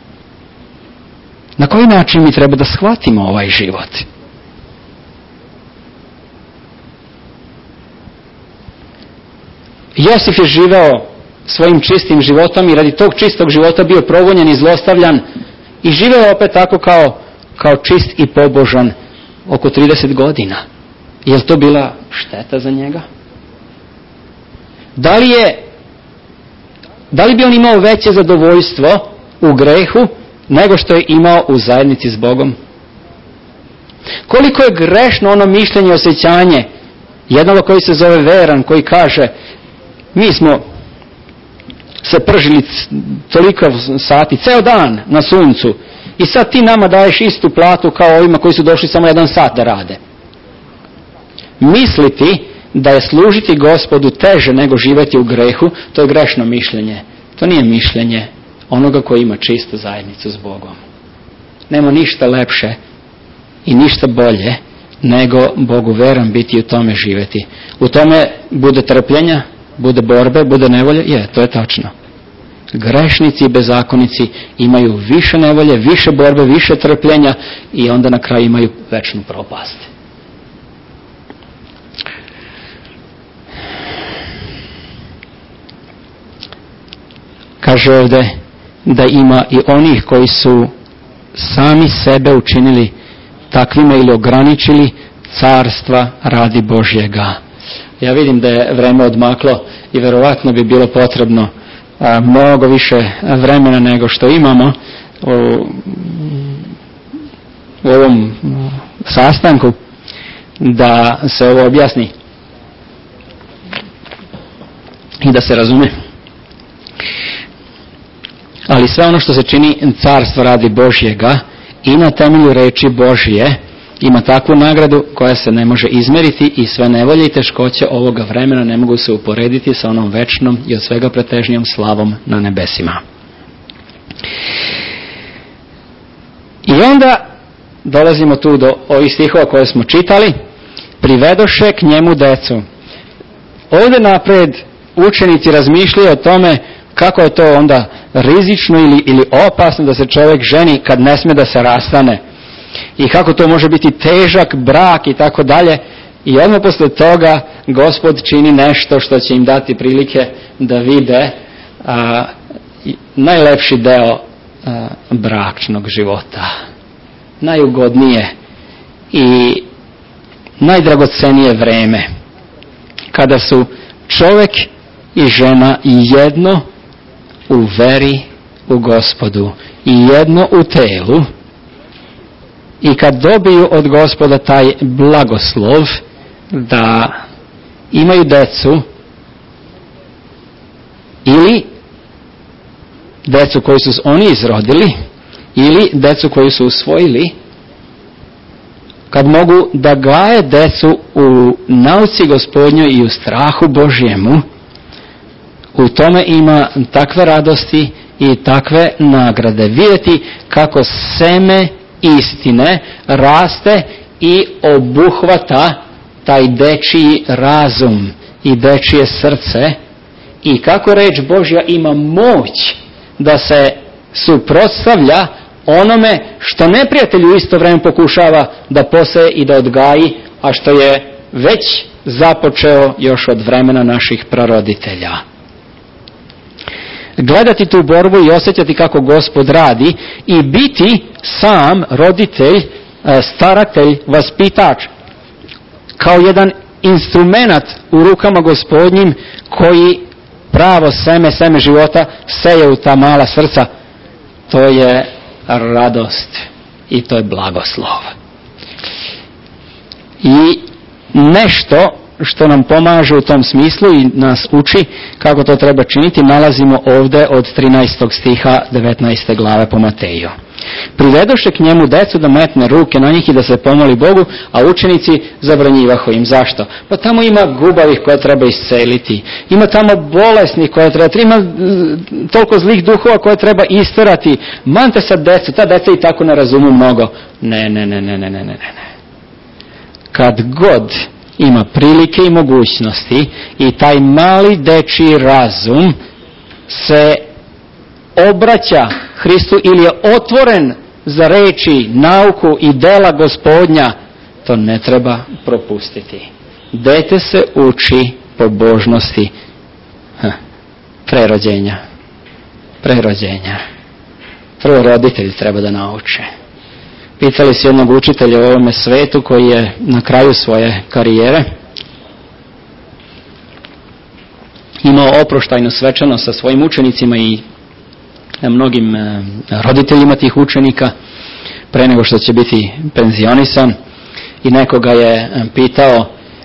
Na koji način mi treba da shvatimo ovaj život? Josif je živeo svojim čistim životom i radi tog čistog života bio progonjen i zlostavljan i živeo opet tako kao čist i pobožan oko 30 godina. Je li to bila šteta za njega? Da li bi on imao veće zadovoljstvo u grehu nego što je imao u zajednici s Bogom? Koliko je grešno ono mišljenje, osjećanje jednog koji se zove veran, koji kaže mi smo se pržili toliko sati, ceo dan na suncu i sad ti nama daješ istu platu kao ovima koji su došli samo 1 sat da rade. Misliti da je služiti Gospodu teže nego živjeti u grehu, to je grešno mišljenje. To nije mišljenje onoga koji ima čistu zajednicu s Bogom. Nema ništa lepše i ništa bolje nego Bogu veran biti i u tome živjeti. U tome bude trpljenja, bude borbe, bude nevolje, to je tačno. Grešnici i bezakonici imaju više nevolje, više borbe, više trpljenja i onda na kraju imaju večnu propast. Kaže ovdje da ima i onih koji su sami sebe učinili takvima ili ograničili carstva radi Božjega. Ja vidim da je vreme odmaklo i verovatno bi bilo potrebno mnogo više vremena nego što imamo u ovom sastanku da se ovo objasni i da se razume. Ali sve ono što se čini carstvo radi Božjega i na temelju reči Božje ima takvu nagradu koja se ne može izmeriti i sve nevolje i teškoće ovoga vremena ne mogu se uporediti sa onom večnom i od svega pretežnijom slavom na nebesima. I onda dolazimo tu do ovih stihova koje smo čitali. Privedoše k njemu decu. Ovdje napred učenici razmišljaju o tome kako je to onda rizično ili opasno da se čovjek ženi kad ne sme da se rastane. I kako to može biti težak brak i tako dalje. I odmah posle toga Gospod čini nešto što će im dati prilike da vide najlepši deo bračnog života. Najugodnije i najdragocenije vreme. Kada su čovjek i žena jedno u veri u Gospodu i jedno u telu. I kad dobiju od Gospoda taj blagoslov da imaju decu ili decu koju su oni izrodili ili decu koju su usvojili, kad mogu da gaje decu u nauci Gospodnjoj i u strahu Božjemu, u tome ima takve radosti i takve nagrade. Vidjeti kako seme istine raste i obuhvata taj dečiji razum i dečije srce i kako reč Božja ima moć da se suprotstavlja onome što neprijatelj u isto vrijeme pokušava da poseje i da odgaji, a što je već započeo još od vremena naših praroditelja. Gledati tu borbu i osjećati kako Gospod radi i biti sam roditelj, staratelj, vaspitač, kao jedan instrument u rukama Gospodnjim koji pravo seme života seje u ta mala srca, to je radost. i to je blagoslov. I nešto što nam pomaže u tom smislu i nas uči kako to treba činiti nalazimo ovdje od 13. stiha 19. glave po Mateju. Privedoše k njemu decu da metne ruke na njih i da se pomoli Bogu, a učenici zabranjivahu im. Zašto? Pa tamo ima gubavih koje treba isceliti, ima tamo bolesnih koje treba, ima toliko zlih duhova koje treba isterati. Mante sad decu, ta deca i tako ne razumu mnogo. Ne. Kad god ima prilike i mogućnosti i taj mali dečiji razum se obraća Hristu ili je otvoren za reči, nauku i dela Gospodnja, to ne treba propustiti. Dete se uči pobožnosti prerođenja. Prvo roditelji treba da nauče. Pitali su jednog učitelja u ovome svetu koji je na kraju svoje karijere imao oproštajnu svečanost sa svojim učenicima i mnogim roditeljima tih učenika pre nego što će biti penzionisan, i nekoga je pitao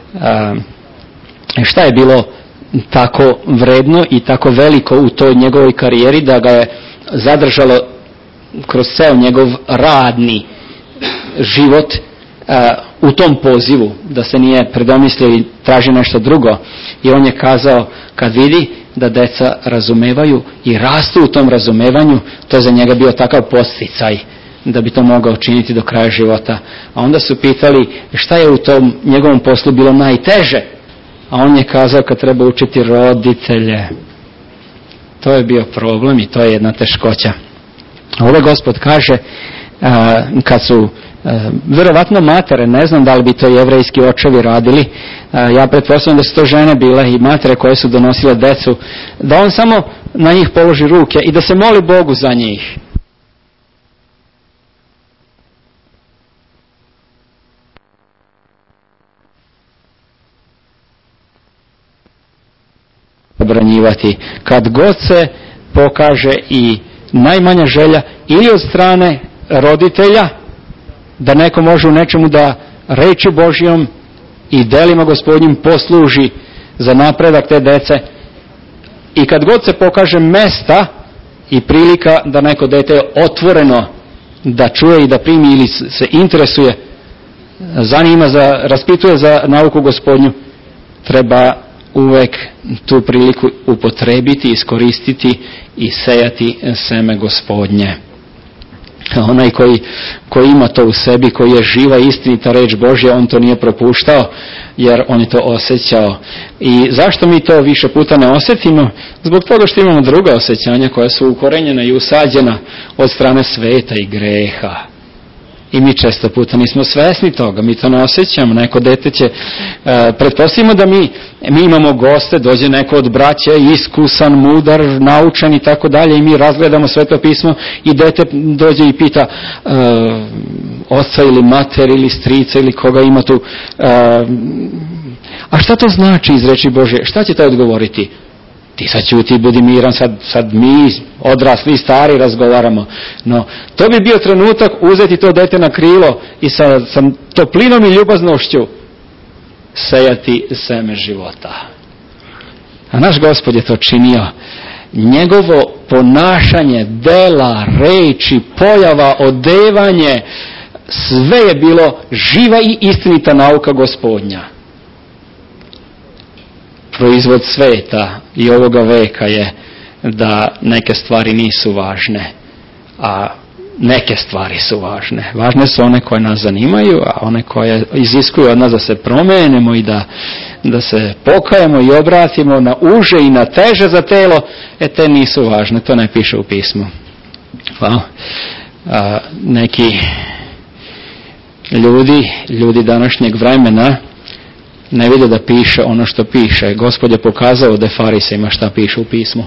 šta je bilo tako vredno i tako veliko u toj njegovoj karijeri da ga je zadržalo kroz ceo njegov radni život u tom pozivu, da se nije predomislio i traži nešto drugo. I on je kazao, kad vidi da deca razumevaju i rastu u tom razumevanju, to je za njega bio takav podsticaj da bi to mogao činiti do kraja života. A onda su pitali šta je u tom njegovom poslu bilo najteže, a on je kazao kad treba učiti roditelje. To je bio problem i to je jedna teškoća. Ovdje Gospod kaže, kad su verovatno matere, ne znam da li bi to jevrejski očevi radili, ja pretpostavljam da su to žene bile i matere koje su donosile decu, da on samo na njih položi ruke i da se moli Bogu za njih. Obranjivati kad god se pokaže i najmanja želja ili od strane roditelja da neko može u nečemu da reči Božjom i delima Gospodnjim posluži za napredak te dece, i kad god se pokaže mesta i prilika da neko dete je otvoreno da čuje i da primi ili se interesuje, zanima, raspituje za nauku Gospodnju, treba uvek tu priliku upotrebiti, iskoristiti i sejati seme Gospodnje. Onaj koji ima to u sebi, koji je živa istinita reč Božja, on to nije propuštao jer on je to osjećao. I zašto mi to više puta ne osjetimo? Zbog toga što imamo druga osjećanja koja su ukorenjena i usađena od strane sveta i greha. I mi često puta nismo svesni toga, mi to ne osjećamo. Neko dete će, pretpostavimo da mi imamo goste, dođe neko od braće, iskusan, mudar, naučen i tako dalje, i mi razgledamo Sveto pismo i dete dođe i pita oca ili mater ili strica ili koga ima tu, a šta to znači iz reči Božje? Šta će to odgovoriti? Ti sad ćuti, budi miran, sad mi odrasli, stari razgovaramo. No, to bi bio trenutak uzeti to dete na krilo i sa toplinom i ljubaznošću sejati seme života. A naš Gospod je to činio. Njegovo ponašanje, dela, reči, pojava, odevanje, sve je bilo živa i istinita nauka Gospodnja. Proizvod sveta i ovoga veka je da neke stvari nisu važne, a neke stvari su važne. Važne su one koje nas zanimaju, a one koje iziskuju od nas da se promenimo i da se pokajemo i obratimo na uže i na teže za telo, te nisu važne, to ne piše u pismu. Neki ljudi današnjeg vremena ne vide da piše ono što piše. Gospod je pokazao da farisejima šta piše u pismu.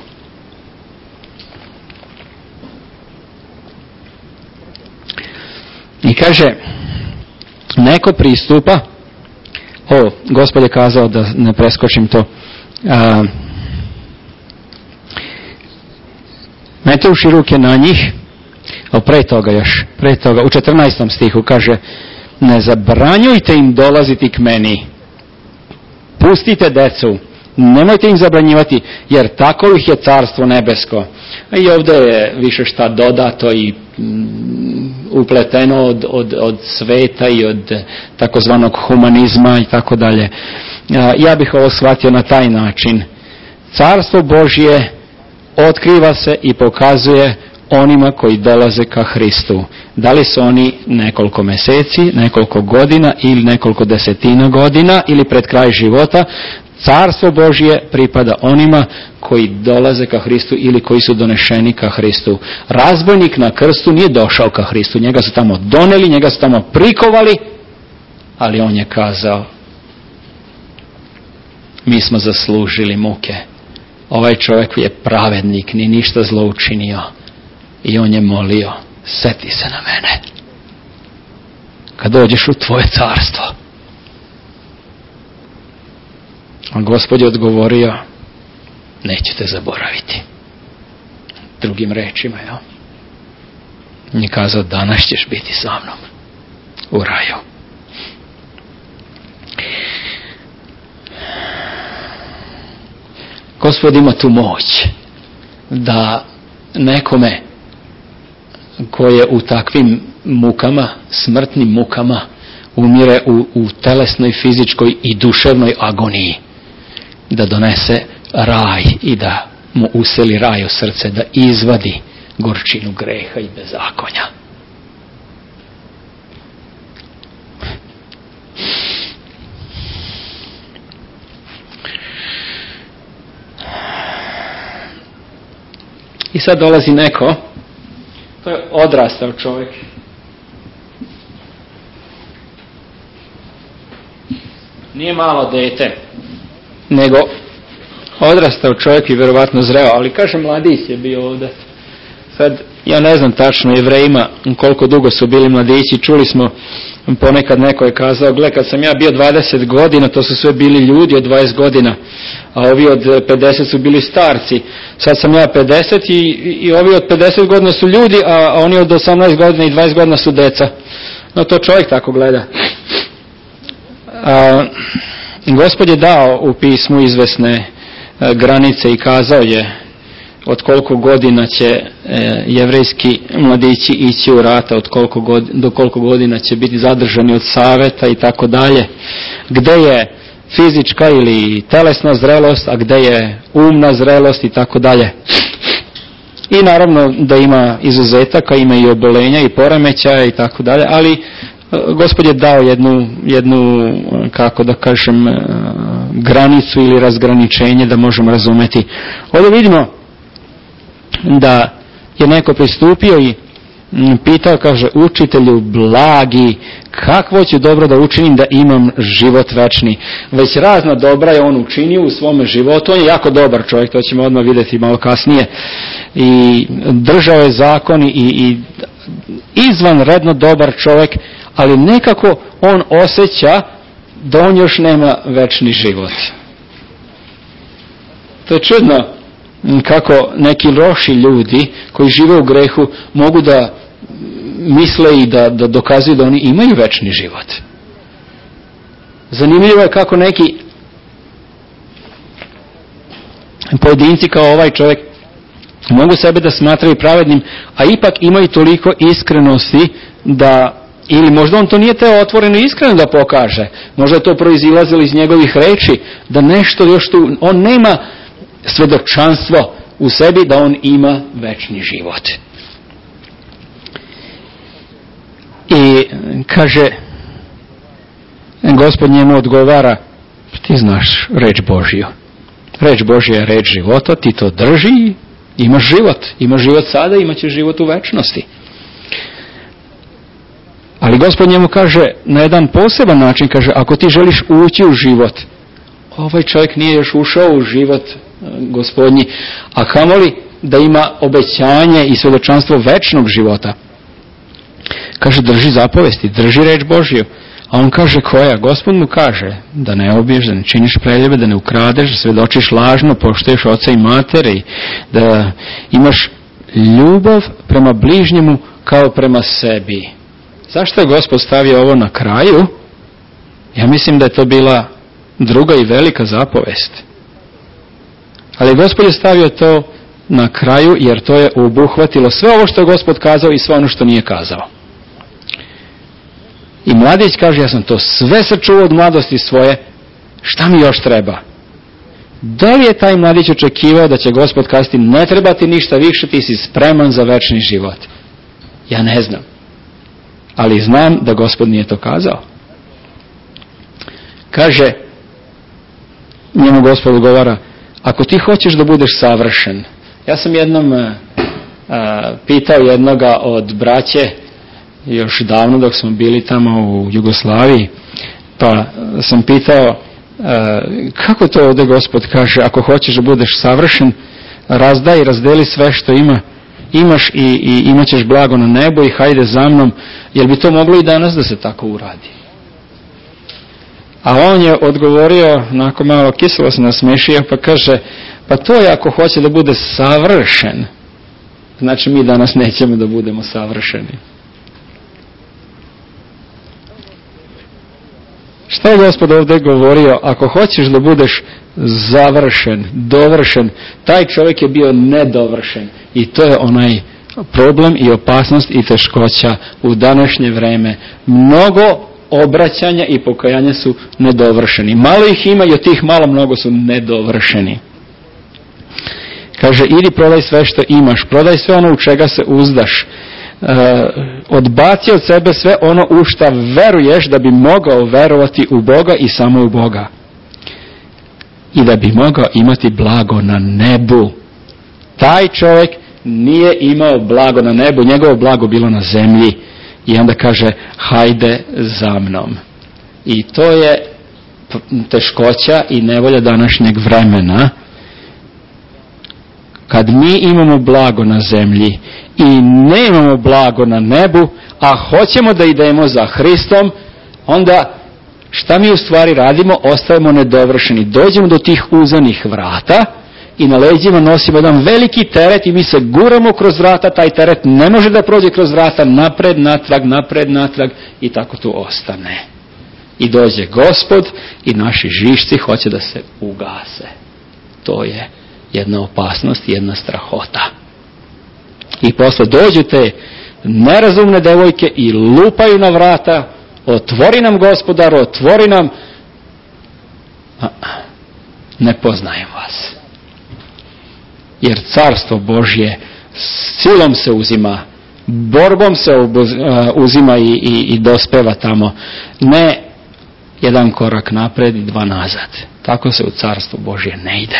I kaže, neko pristupa, Gospod je kazao da ne preskočim to, meteuši ruke na njih, pre toga u 14. stihu kaže: ne zabranjujte im dolaziti k meni, pustite decu, nemojte im zabranjivati, jer tako ih je carstvo nebesko. I ovdje je više šta dodato i upleteno od sveta i od takozvanog humanizma i tako dalje. Ja bih ovo shvatio na taj način. Carstvo Božje otkriva se i pokazuje onima koji dolaze ka Hristu. Da li su oni nekoliko mjeseci, nekoliko godina ili nekoliko desetina godina ili pred kraj života, Carstvo Božje pripada onima koji dolaze ka Hristu ili koji su donešeni ka Hristu. Razbojnik na krstu nije došao ka Hristu, njega su tamo doneli, njega su tamo prikovali, ali on je kazao: mi smo zaslužili muke. Ovaj čovjek je pravednik, ni ništa zlo učinio. I on je molio: seti se na mene kad dođeš u tvoje carstvo. A Gospod je odgovorio: neću te zaboraviti. Drugim rečima, je kazao: danas ćeš biti sa mnom u raju. Gospod ima tu moć da nekome koje u takvim mukama, smrtnim mukama, umire u telesnoj, fizičkoj i duševnoj agoniji, da donese raj i da mu useli raj u srce, da izvadi gorčinu greha i bezakonja. I sad dolazi neko, to je odrastao čovjek, nije malo dete, nego odrastao čovjek i vjerovatno zreo, ali kaže mladić je bio ovdje. Sad, ja ne znam tačno Jevrejima koliko dugo su bili mladići, čuli smo ponekad neko je kazao: gle, kad sam ja bio 20 godina, to su sve bili ljudi od 20 godina, a ovi od 50 su bili starci. Sad sam ja 50 i ovi od 50 godina su ljudi, a oni od 18 godina i 20 godina su deca. No to čovjek tako gleda. Gospod je dao u pismu izvesne granice i kazao je od koliko godina će jevrejski mladići ići u rata, do koliko godina će biti zadržani od saveta i tako dalje. Gde je fizička ili telesna zrelost, a gde je umna zrelost i tako dalje. I naravno da ima izuzetaka, ima i obolenja i poremećaja i tako dalje, ali Gospod je dao jednu, kako da kažem, granicu ili razgraničenje da možemo razumeti. Ovdje vidimo da je neko pristupio i pitao, kaže: učitelju blagi, kakvo ću dobro da učinim da imam život večni. Već razna dobra je on učinio u svome životu, on je jako dobar čovjek, to ćemo odmah vidjeti malo kasnije, i držao je zakon i izvanredno dobar čovjek, ali nekako on osjeća da on još nema večni život. To je čudno kako neki loši ljudi koji žive u grehu mogu da misle i da dokazuju da oni imaju večni život. Zanimljivo je kako neki pojedinci kao ovaj čovjek mogu sebe da smatraju pravednim, a ipak imaju toliko iskrenosti da, ili možda on to nije teo otvoreno i iskreno da pokaže, možda je to proizilazilo iz njegovih reči, da nešto još tu, on nema svedočanstvo u sebi da on ima večni život. I kaže, Gospod njemu odgovara: ti znaš reč Božju. Reč Božja je reč života, ti to drži, imaš život. Imaš život sada, imat ćeš život u večnosti. Ali Gospod njemu kaže na jedan poseban način, kaže: ako ti želiš ući u život, ovaj čovjek nije još ušao u život Gospodnji, a kamoli da ima obećanje i svjedočanstvo večnog života. Kaže: drži zapovesti, drži reč Božju. A on kaže: koja? Gospod mu kaže: da ne ubiješ, da ne činiš preljube, da ne ukradeš, da svedočiš lažno, poštuješ oca i matere, da imaš ljubav prema bližnjemu kao prema sebi. Zašto je Gospod stavio ovo na kraju? Ja mislim da je to bila druga i velika zapovest. Ali Gospod je stavio to na kraju jer to je obuhvatilo sve ovo što je Gospod kazao i sve ono što nije kazao. I mladić kaže, ja sam to sve sačuvao od mladosti svoje, šta mi još treba? Da li je taj mladić očekivao da će Gospod kazati, ne treba ti ništa više, ti si spreman za večni život? Ja ne znam. Ali znam da Gospod nije to kazao. Kaže, njemu Gospod odgovara, ako ti hoćeš da budeš savršen. Ja sam jednom pitao jednoga od braće, još davno dok smo bili tamo u Jugoslaviji, pa sam pitao, kako to ovdje Gospod kaže, ako hoćeš da budeš savršen, razdaj i razdeli sve što imaš i imat ćeš blago na nebu i hajde za mnom, jer bi to moglo i danas da se tako uradi? A on je odgovorio, onako malo kiselo se nasmešio, pa kaže, pa to je ako hoće da bude savršen, znači mi danas nećemo da budemo savršeni. Šta je Gospod ovdje govorio? Ako hoćeš da budeš završen, dovršen, taj čovjek je bio nedovršen. I to je onaj problem i opasnost i teškoća u današnje vreme. Mnogo obraćanja i pokajanja su nedovršeni. Malo ih ima i od tih malo mnogo su nedovršeni. Kaže, idi prodaj sve što imaš, prodaj sve ono u čega se uzdaš. Odbaci od sebe sve ono u šta veruješ da bi mogao verovati u Boga i samo u Boga. I da bi mogao imati blago na nebu. Taj čovjek nije imao blago na nebu, njegovo blago bilo na zemlji. I onda kaže, hajde za mnom. I to je teškoća i nevolja današnjeg vremena. Kad mi imamo blago na zemlji i ne imamo blago na nebu, a hoćemo da idemo za Hristom, onda šta mi u stvari radimo? Ostajemo nedovršeni. Dođemo do tih uzanih vrata i na leđima nosimo jedan veliki teret i mi se guramo kroz vrata, taj teret ne može da prođe kroz vrata, napred, natrag i tako tu ostane. I dođe Gospod i naši žišci hoće da se ugase. To je jedna opasnost, jedna strahota. I posle dođu te nerazumne devojke i lupaju na vrata, otvori nam Gospodar, otvori nam. Ne poznajem vas. Jer carstvo Božje silom se uzima, borbom se uzima i dospeva tamo. Ne jedan korak napred i dva nazad. Tako se u carstvo Božje ne ide.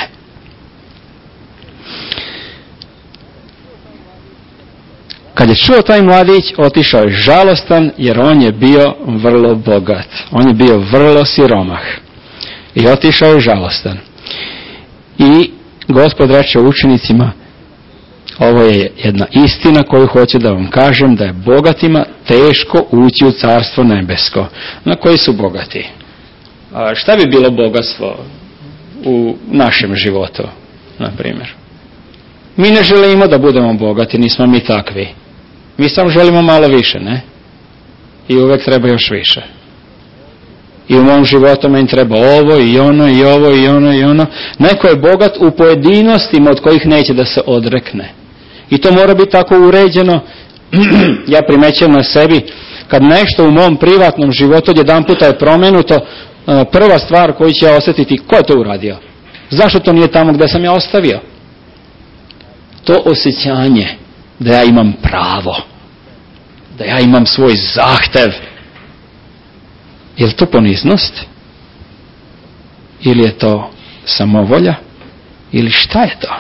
Kad je čuo taj mladić, otišao je žalostan jer on je bio vrlo bogat. On je bio vrlo siromah. I otišao je žalostan. I Gospod reče učenicima, ovo je jedna istina koju hoću da vam kažem, da je bogatima teško ući u carstvo nebesko. Na koji su bogati? Šta bi bilo bogatstvo u našem životu, na primjer? Mi ne želimo da budemo bogati, nismo mi takvi. Mi samo želimo malo više, ne? I uvek treba još više. I u mom životu meni treba ovo i ono i ovo i ono i ono. Neko je bogat u pojedinostima od kojih neće da se odrekne. I to mora biti tako uređeno. Ja primećujem na sebi, kad nešto u mom privatnom životu jedan puta je promenuto, prva stvar koju će ja osjetiti, ko je to uradio? Zašto to nije tamo gdje sam ja ostavio? To osjećanje da ja imam pravo, da ja imam svoj zahtev, je li to poniznost? Ili je to samovolja? Ili šta je to?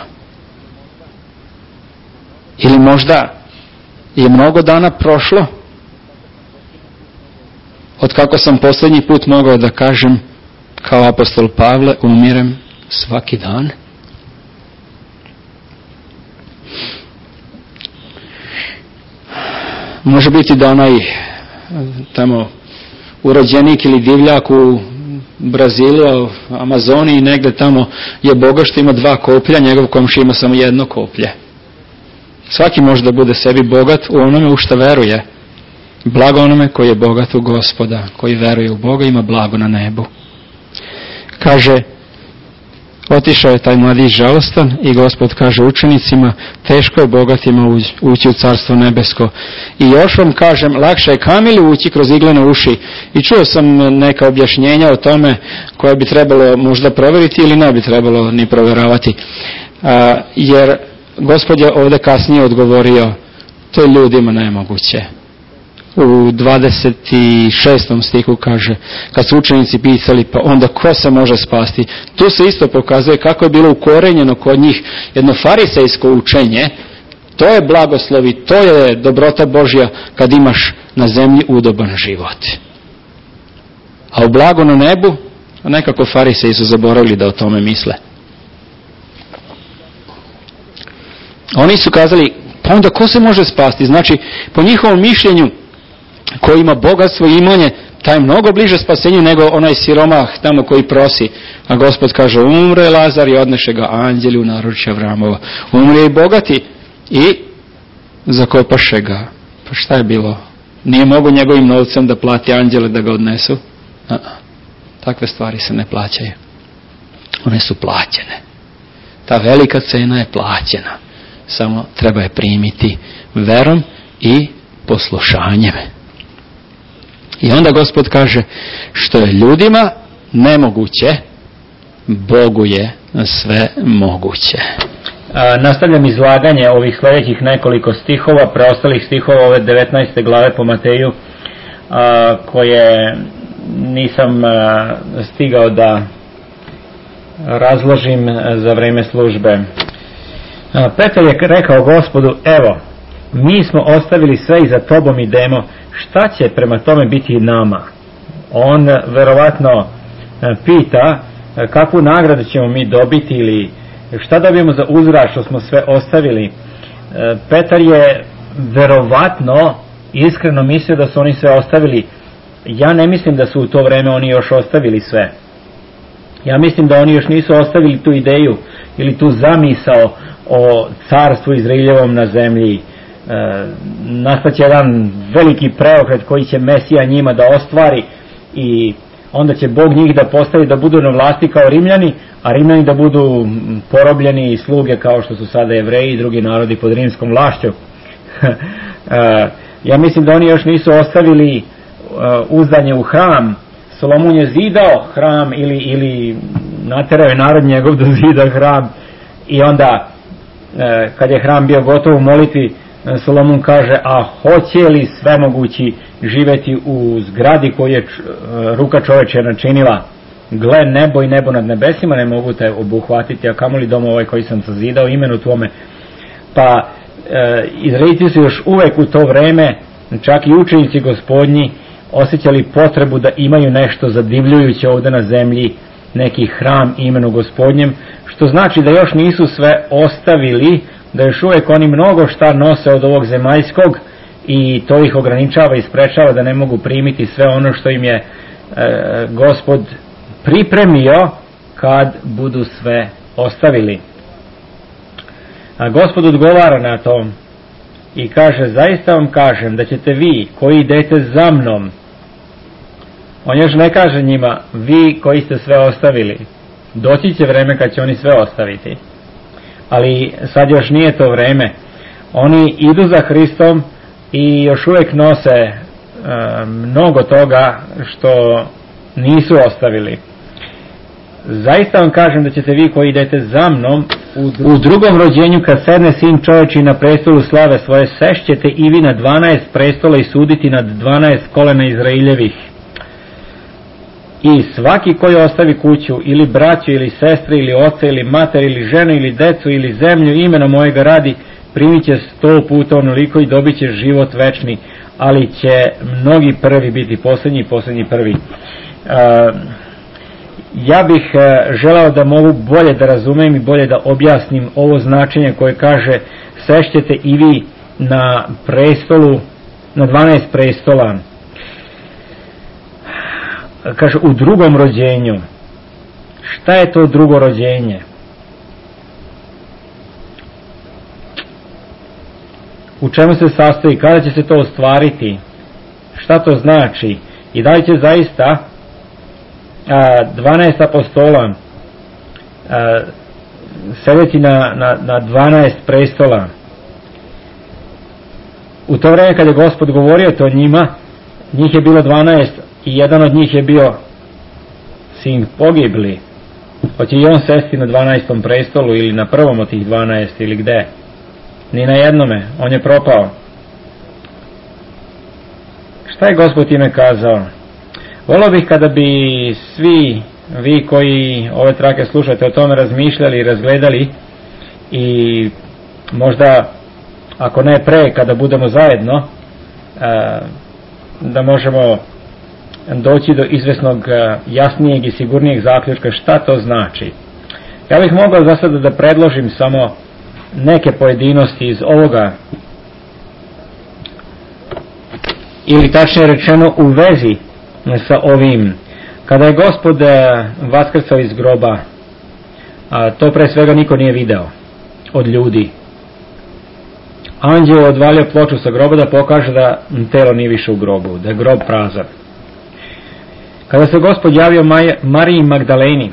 Ili možda je mnogo dana prošlo od kako sam posljednji put mogao da kažem kao apostol Pavle, umirem svaki dan? Može biti da onaj tamo urođenik ili divljak u Brazilu, Amazoniji, negdje tamo je boga što ima 2 koplja, njegov komšija ima samo 1 koplje. Svaki može da bude sebi bogat u onome u što veruje. Blago onome koji je bogat u Gospoda, koji veruje u Boga, ima blago na nebu. Kaže, otišao je taj mladić žalostan i Gospod kaže učenicima, teško je bogatima ući u Carstvo nebesko. I još vam kažem, lakše je kamili ući kroz iglene uši. I čuo sam neka objašnjenja o tome koje bi trebalo možda provjeriti ili ne bi trebalo ni provjeravati. Jer Gospod je ovdje kasnije odgovorio, to je ljudima nemoguće. U 26. stihu kaže, kad su učenici pitali, pa onda ko se može spasti? Tu se isto pokazuje kako je bilo ukorenjeno kod njih jedno farisejsko učenje. To je blagoslovi, to je dobrota Božja kad imaš na zemlji udoban život. A u blago na nebu, nekako fariseji su zaboravili da o tome misle. Oni su kazali, pa onda ko se može spasti? Znači, po njihovom mišljenju, koji ima bogatstvo i imanje, taj je mnogo bliže spasenju nego onaj siromah tamo koji prosi. A Gospod kaže, umre Lazar i odneše ga anđeli u naručje Avramova. Umre i bogati i zakopaše ga. Pa šta je bilo? Nije mogo njegovim novcem da plati anđele da ga odnesu? Takve stvari se ne plaćaju. One su plaćene. Ta velika cena je plaćena. Samo treba je primiti verom i poslušanjem. I onda Gospod kaže, što je ljudima nemoguće, Bogu je sve moguće. Nastavljam izlaganje ovih sljedećih nekoliko stihova, preostalih stihova ove 19. glave po Mateju, koje nisam stigao da razložim za vrijeme službe. Petar je rekao Gospodu, evo, mi smo ostavili sve i za tobom idemo, šta će prema tome biti nama? On verovatno pita kakvu nagradu ćemo mi dobiti ili šta dobijemo za uzvrat što smo sve ostavili. Petar je verovatno iskreno mislio da su oni sve ostavili. Ja ne mislim da su u to vrijeme oni još ostavili sve. Ja mislim da oni još nisu ostavili tu ideju ili tu zamisao o carstvu Izraeljevom na zemlji. Nastaće jedan veliki preokret koji će Mesija njima da ostvari i onda će Bog njih da postavi da budu na vlasti kao Rimljani, a Rimljani da budu porobljeni i sluge kao što su sada Jevreji i drugi narodi pod rimskom vlašću. Ja mislim da oni još nisu ostavili uzdanje u hram. Solomon je zidao hram ili naterao je narod njegov da zida hram i onda kad je hram bio gotov u molitvi, Solomon kaže, a hoće li svemogući živjeti u zgradi koju je ruka čoveče načinila? Gle, nebo i nebo nad nebesima ne mogu te obuhvatiti, a kamoli dom ovaj koji sam sazidao imenu tvome. Pa Izraelci su još uvek u to vreme, čak i učenici Gospodnji, osjećali potrebu da imaju nešto zadivljujuće ovdje na zemlji, neki hram imenu Gospodnjem, što znači da još nisu sve ostavili, da još uvijek oni mnogo šta nose od ovog zemaljskog i to ih ograničava i sprečava da ne mogu primiti sve ono što im je Gospod pripremio kad budu sve ostavili. A Gospod odgovara na to i kaže, zaista vam kažem da ćete vi koji idete za mnom, on još ne kaže njima, vi koji ste sve ostavili, doći će vreme kad će oni sve ostaviti. Ali sad još nije to vreme. Oni idu za Hristom i još uvijek nose mnogo toga što nisu ostavili. Zaista vam kažem da ćete vi koji idete za mnom u drugom rođenju kad sedne sin čovječi na prestolu slave svoje, sešćete i vi na 12 prestola i suditi nad 12 kolena Izraeljevih. I svaki koji ostavi kuću ili braću ili sestre ili oca ili mater ili ženu ili decu ili zemlju imena mojega radi, primit će 100 puta onoliko i dobit će život večni, ali će mnogi prvi biti posljednji i posljednji prvi. Ja bih želao da mogu bolje da razumem i bolje da objasnim ovo značenje koje kaže sešćete i vi na prestolu, na 12 prestola. Kaže u drugom rođenju. Šta je to drugo rođenje? u čemu se sastoji, kada će se to ostvariti, šta to znači i da li će zaista 12 apostola sedeti na 12 prestola. U to vreme kada je Gospod govorio to njima, njih je bilo 12 i jedan od njih je bio sin pogibli. Hoće i on sesti na 12. prestolu ili na prvom od tih 12 ili gde? Ni na jednome, on je propao. Šta je Gospod time kazao? Volio bih kada bi svi vi koji ove trake slušate o tome razmišljali i razgledali i možda ako ne pre kada budemo zajedno da možemo doći do izvesnog jasnijeg i sigurnijeg zaključka šta to znači. Ja bih mogao za sada da predložim samo neke pojedinosti iz ovoga ili tačnije rečeno u vezi sa ovim. Kada je Gospod vaskrsao iz groba, to pre svega niko nije video od ljudi. Anđeo je odvalio ploču sa groba da pokaže da telo nije više u grobu, da je grob prazan. Kada se Gospod javio Mariji Magdaleni,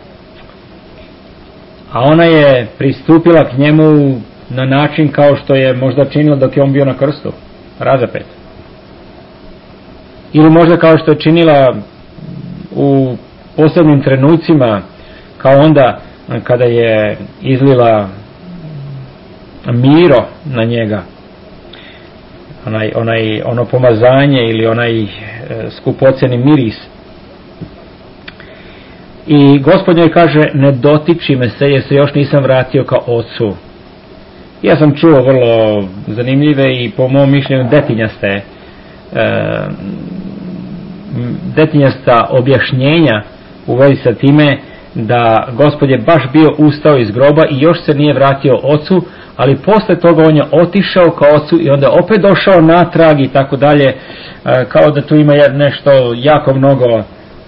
a ona je pristupila k njemu na način kao što je možda činila dok je on bio na krstu, razapet. Ili možda kao što je činila u posebnim trenucima, kao onda kada je izlila miro na njega, ono pomazanje ili onaj skupoceni miris. I Gospod joj kaže, ne dotiči me se jer se još nisam vratio ka ocu. Ja sam čuo vrlo zanimljive i po mom mišljenju detinjasta objašnjenja u vezi sa time da Gospod je baš bio ustao iz groba i još se nije vratio ocu, ali posle toga on je otišao ka ocu i onda opet došao natrag i tako dalje, kao da tu ima nešto jako mnogo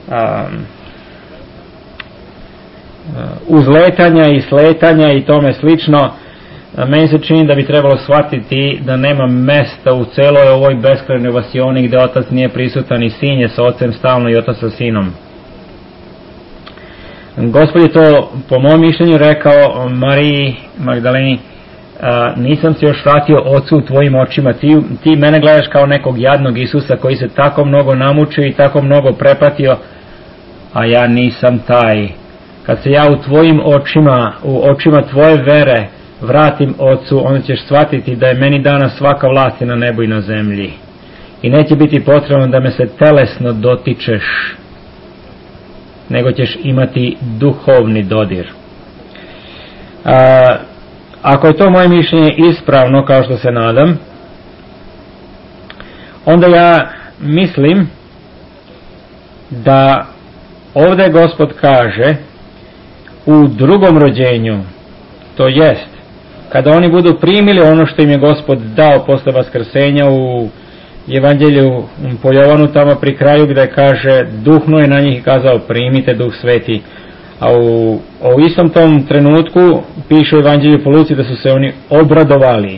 uzletanja i sletanja i tome slično. Meni se čini da bi trebalo shvatiti da nema mesta u celoj ovoj beskrajnoj vasioni gde otac nije prisutan i sin je sa ocem stalno i otac sa sinom. Gospod je to po mom mišljenju rekao Mariji Magdaleni, nisam se još vratio ocu u tvojim očima, ti mene gledaš kao nekog jadnog Isusa koji se tako mnogo namučio i tako mnogo prepatio, a ja nisam taj. Kad se ja u tvojim očima, u očima tvoje vere vratim ocu, onda ćeš shvatiti da je meni dana svaka vlast na nebu i na zemlji i neće biti potrebno da me se telesno dotičeš, nego ćeš imati duhovni dodir. Ako je to moje mišljenje ispravno, kao što se nadam, onda ja mislim da ovdje Gospod kaže u drugom rođenju, to jest kada oni budu primili ono što im je Gospod dao posle vaskrsenja u Evanđelju po Jovanu tamo pri kraju gde kaže duhnuo je na njih i kazao primite Duh Sveti, a u istom tom trenutku piše u Evanđelju po Luci da su se oni obradovali.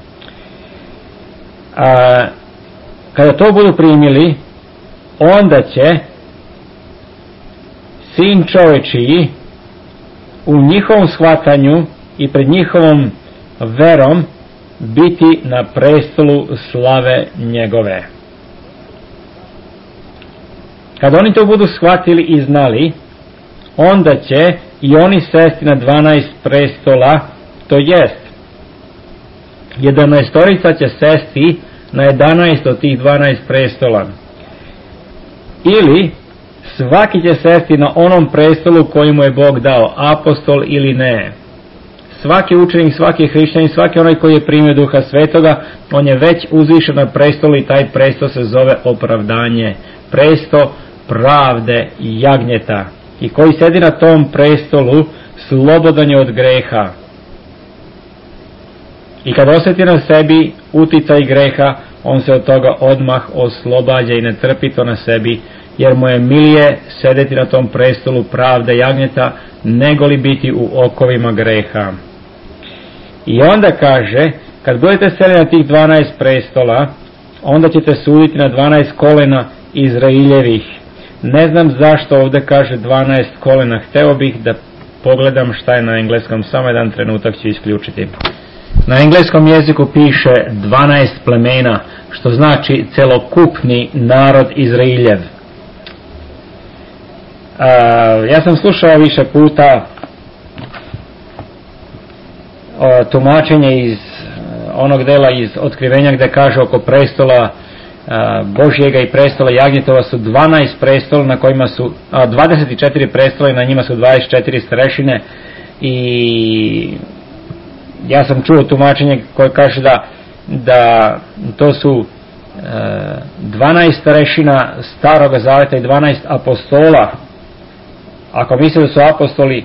Kada to budu primili, onda će Sin čovečiji u njihovom shvatanju i pred njihovom verom biti na prestolu slave njegove. Kad oni to budu shvatili i znali, onda će i oni sesti na 12 prestola, to jest 11 će sesti na 11 od tih 12 prestola. Ili svaki će sesti na onom prestolu koji mu je Bog dao, apostol ili ne. Svaki učenik, svaki hrišćanin, svaki onaj koji je primio Duha Svetoga, on je već uzvišen na prestolu i taj prestol se zove opravdanje. Presto pravde i jagnjeta. I koji sedi na tom prestolu, slobodan je od greha. I kad osjeti na sebi uticaj greha, on se od toga odmah oslobađa i ne trpi to na sebi, jer mu je milije sedeti na tom prestolu pravde jagnjeta, nego li biti u okovima greha. I onda kaže, kad budete seli na tih 12 prestola, onda ćete suditi na 12 kolena Izraeljevih. Ne znam zašto ovdje kaže 12 kolena. Hteo bih da pogledam šta je na engleskom. Samo jedan trenutak ću isključiti. Na engleskom jeziku piše 12 plemena, što znači celokupni narod Izraeljev. Ja sam slušao više puta tumačenje iz onog dela iz Otkrivenja gdje kaže oko prestola Božjega i prestola Jagnjetova su 12 prestola na kojima su 24 prestola i na njima su 24 starešine, i ja sam čuo tumačenje koje kaže da to su 12 starešina Staroga zaveta i 12 apostola. Ako misle da su apostoli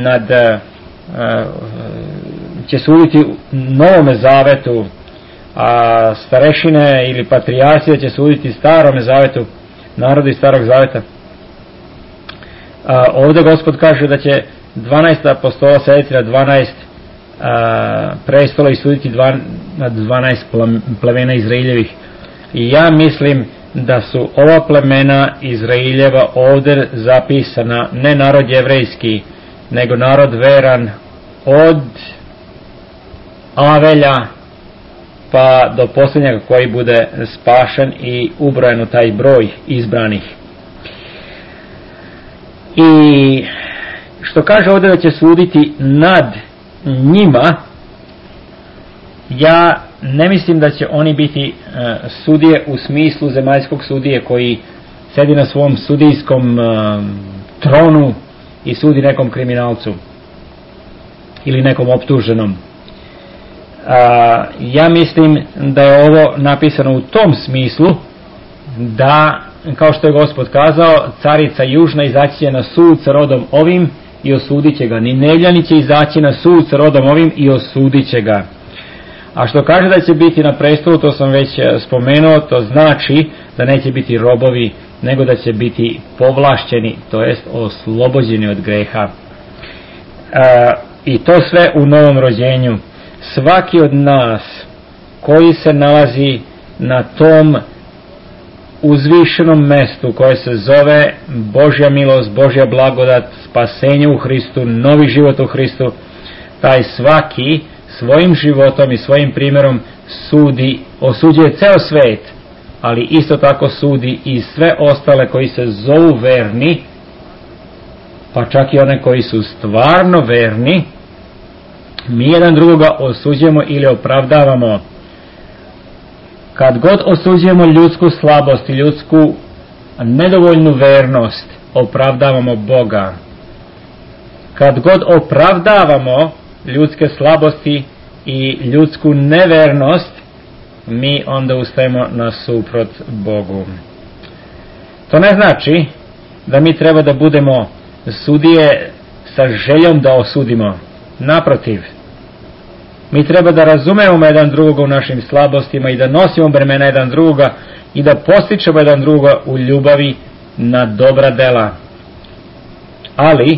će suditi u Novome zavetu, a starešine ili patrijarsi će suditi Starome zavetu, narodu iz Starog zaveta. Ovdje Gospod kaže da će 12 apostola sediti na 12 prestola i suditi na 12 plemena Izraeljevih. I ja mislim da su ova plemena Izraeljeva ovdje zapisana ne narod jevrejski, nego narod veran od Avelja pa do posljednjega koji bude spašen i ubrojen u taj broj izbranih. I što kaže ovdje da će suditi nad njima, ja ne mislim da će oni biti sudije u smislu zemaljskog sudije koji sedi na svom sudijskom tronu i sudi nekom kriminalcu ili nekom optuženom. Ja mislim da je ovo napisano u tom smislu da, kao što je Gospod kazao, carica južna izaći će na sud sa rodom ovim i osudit će ga. Ninevljani će izaći na sud sa rodom ovim i osudit će ga. A što kaže da će biti na prestolu, to sam već spomenuo, to znači da neće biti robovi, nego da će biti povlašćeni, to jest oslobođeni od greha. I to sve u novom rođenju. Svaki od nas koji se nalazi na tom uzvišenom mestu koje se zove Božja milost, Božja blagodat, spasenje u Hristu, novi život u Hristu, taj svaki svojim životom i svojim primjerom osuđuje ceo svet, ali isto tako sudi i sve ostale koji se zovu verni, pa čak i one koji su stvarno verni. Mi jedan drugoga osuđujemo ili opravdavamo. Kad god osuđujemo ljudsku slabost i ljudsku nedovoljnu vernost, opravdavamo Boga. Kad god opravdavamo ljudske slabosti i ljudsku nevernost, mi onda ustajemo nasuprot Bogu. To ne znači da mi treba da budemo sudije sa željom da osudimo. Naprotiv, mi treba da razumemo jedan drugoga u našim slabostima i da nosimo bremena jedan drugoga i da postičemo jedan drugoga u ljubavi na dobra dela. Ali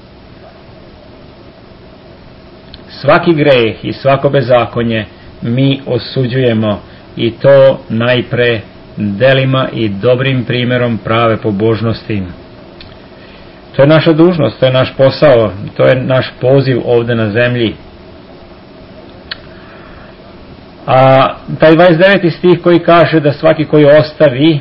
svaki greh i svako bezakonje mi osuđujemo, i to najpre delima i dobrim primjerom prave pobožnosti. To je naša dužnost, to je naš posao, to je naš poziv ovdje na zemlji. A taj 29. stih koji kaže da svaki koji ostavi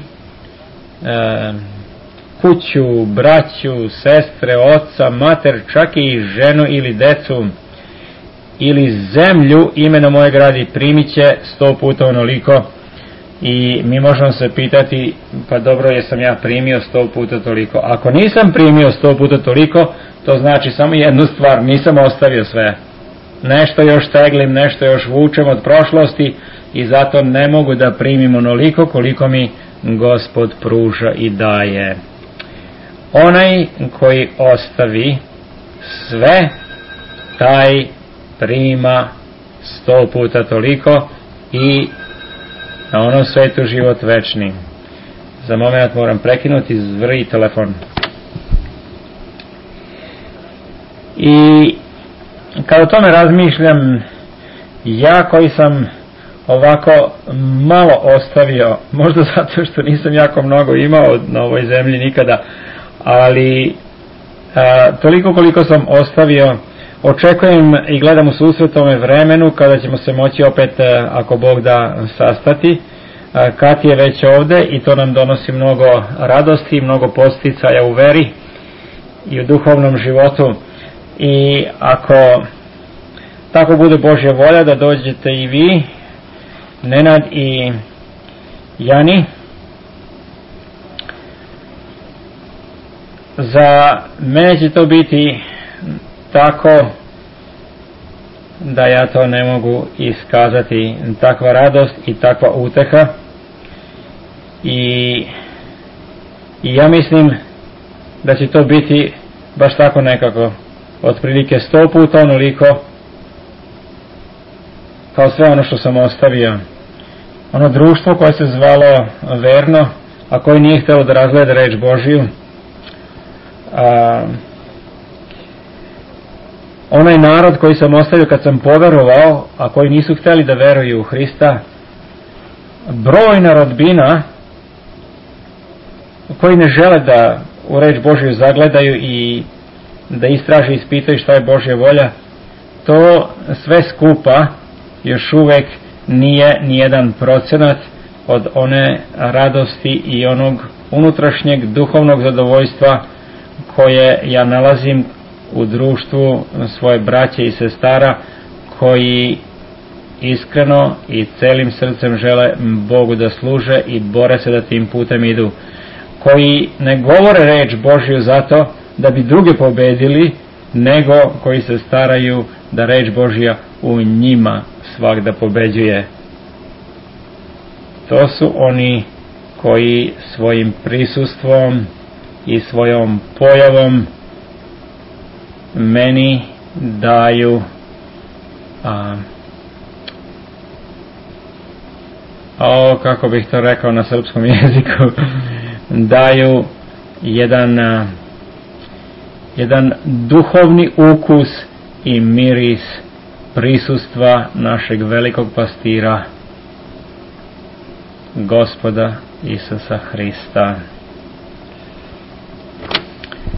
kuću, braću, sestre, oca, mater, čak i ženu ili decu ili zemlju imenom moje gradi, primit će 100 puta onoliko. I mi možemo se pitati, pa dobro, jesam ja primio 100 puta toliko? Ako nisam primio 100 puta toliko, to znači samo jednu stvar, nisam ostavio sve. Nešto još teglim, nešto još vučem od prošlosti i zato ne mogu da primim onoliko koliko mi Gospod pruža i daje. Onaj koji ostavi sve, taj prima 100 puta toliko i na onom svetu život večni. Za moment moram prekinuti, zvri telefon. I kada o tome razmišljam, Ja koji sam ovako malo ostavio, možda zato što nisam jako mnogo imao na ovoj zemlji nikada, ali toliko koliko sam ostavio, očekujem i gledam u susret ove vremenu kada ćemo se moći opet, ako Bog da, sastati. Kat je već ovde i to nam donosi mnogo radosti, mnogo podsticaja u veri i u duhovnom životu. I ako tako bude Božja volja da dođete i vi, Nenad i Jani, za mene će to biti tako da ja to ne mogu iskazati, takva radost i takva uteha. I ja mislim da će to biti baš tako nekako, otprilike 100 puta onoliko kao sve ono što sam ostavio. Ono društvo koje se zvalo verno, a koje nije htjelo da razgleda reč Božiju, onaj narod koji sam ostavio kad sam poverovao, a koji nisu htjeli da veruju u Hrista, brojna rodbina koji ne žele da u reč Božju zagledaju i da istraže i ispitaju šta je Božja volja, to sve skupa još uvek nije nijedan procenat od one radosti i onog unutrašnjeg duhovnog zadovoljstva koje ja nalazim u društvu svoje braće i sestara koji iskreno i celim srcem žele Bogu da služe i bore se da tim putem idu, koji ne govore reč Božju zato da bi druge pobedili, nego koji se staraju da reč Božja u njima svagda pobeđuje. To su oni koji svojim prisustvom i svojom pojavom meni daju kako bih to rekao na srpskom jeziku, daju jedan duhovni ukus i miris prisustva našeg velikog pastira, Gospoda Isusa Hrista.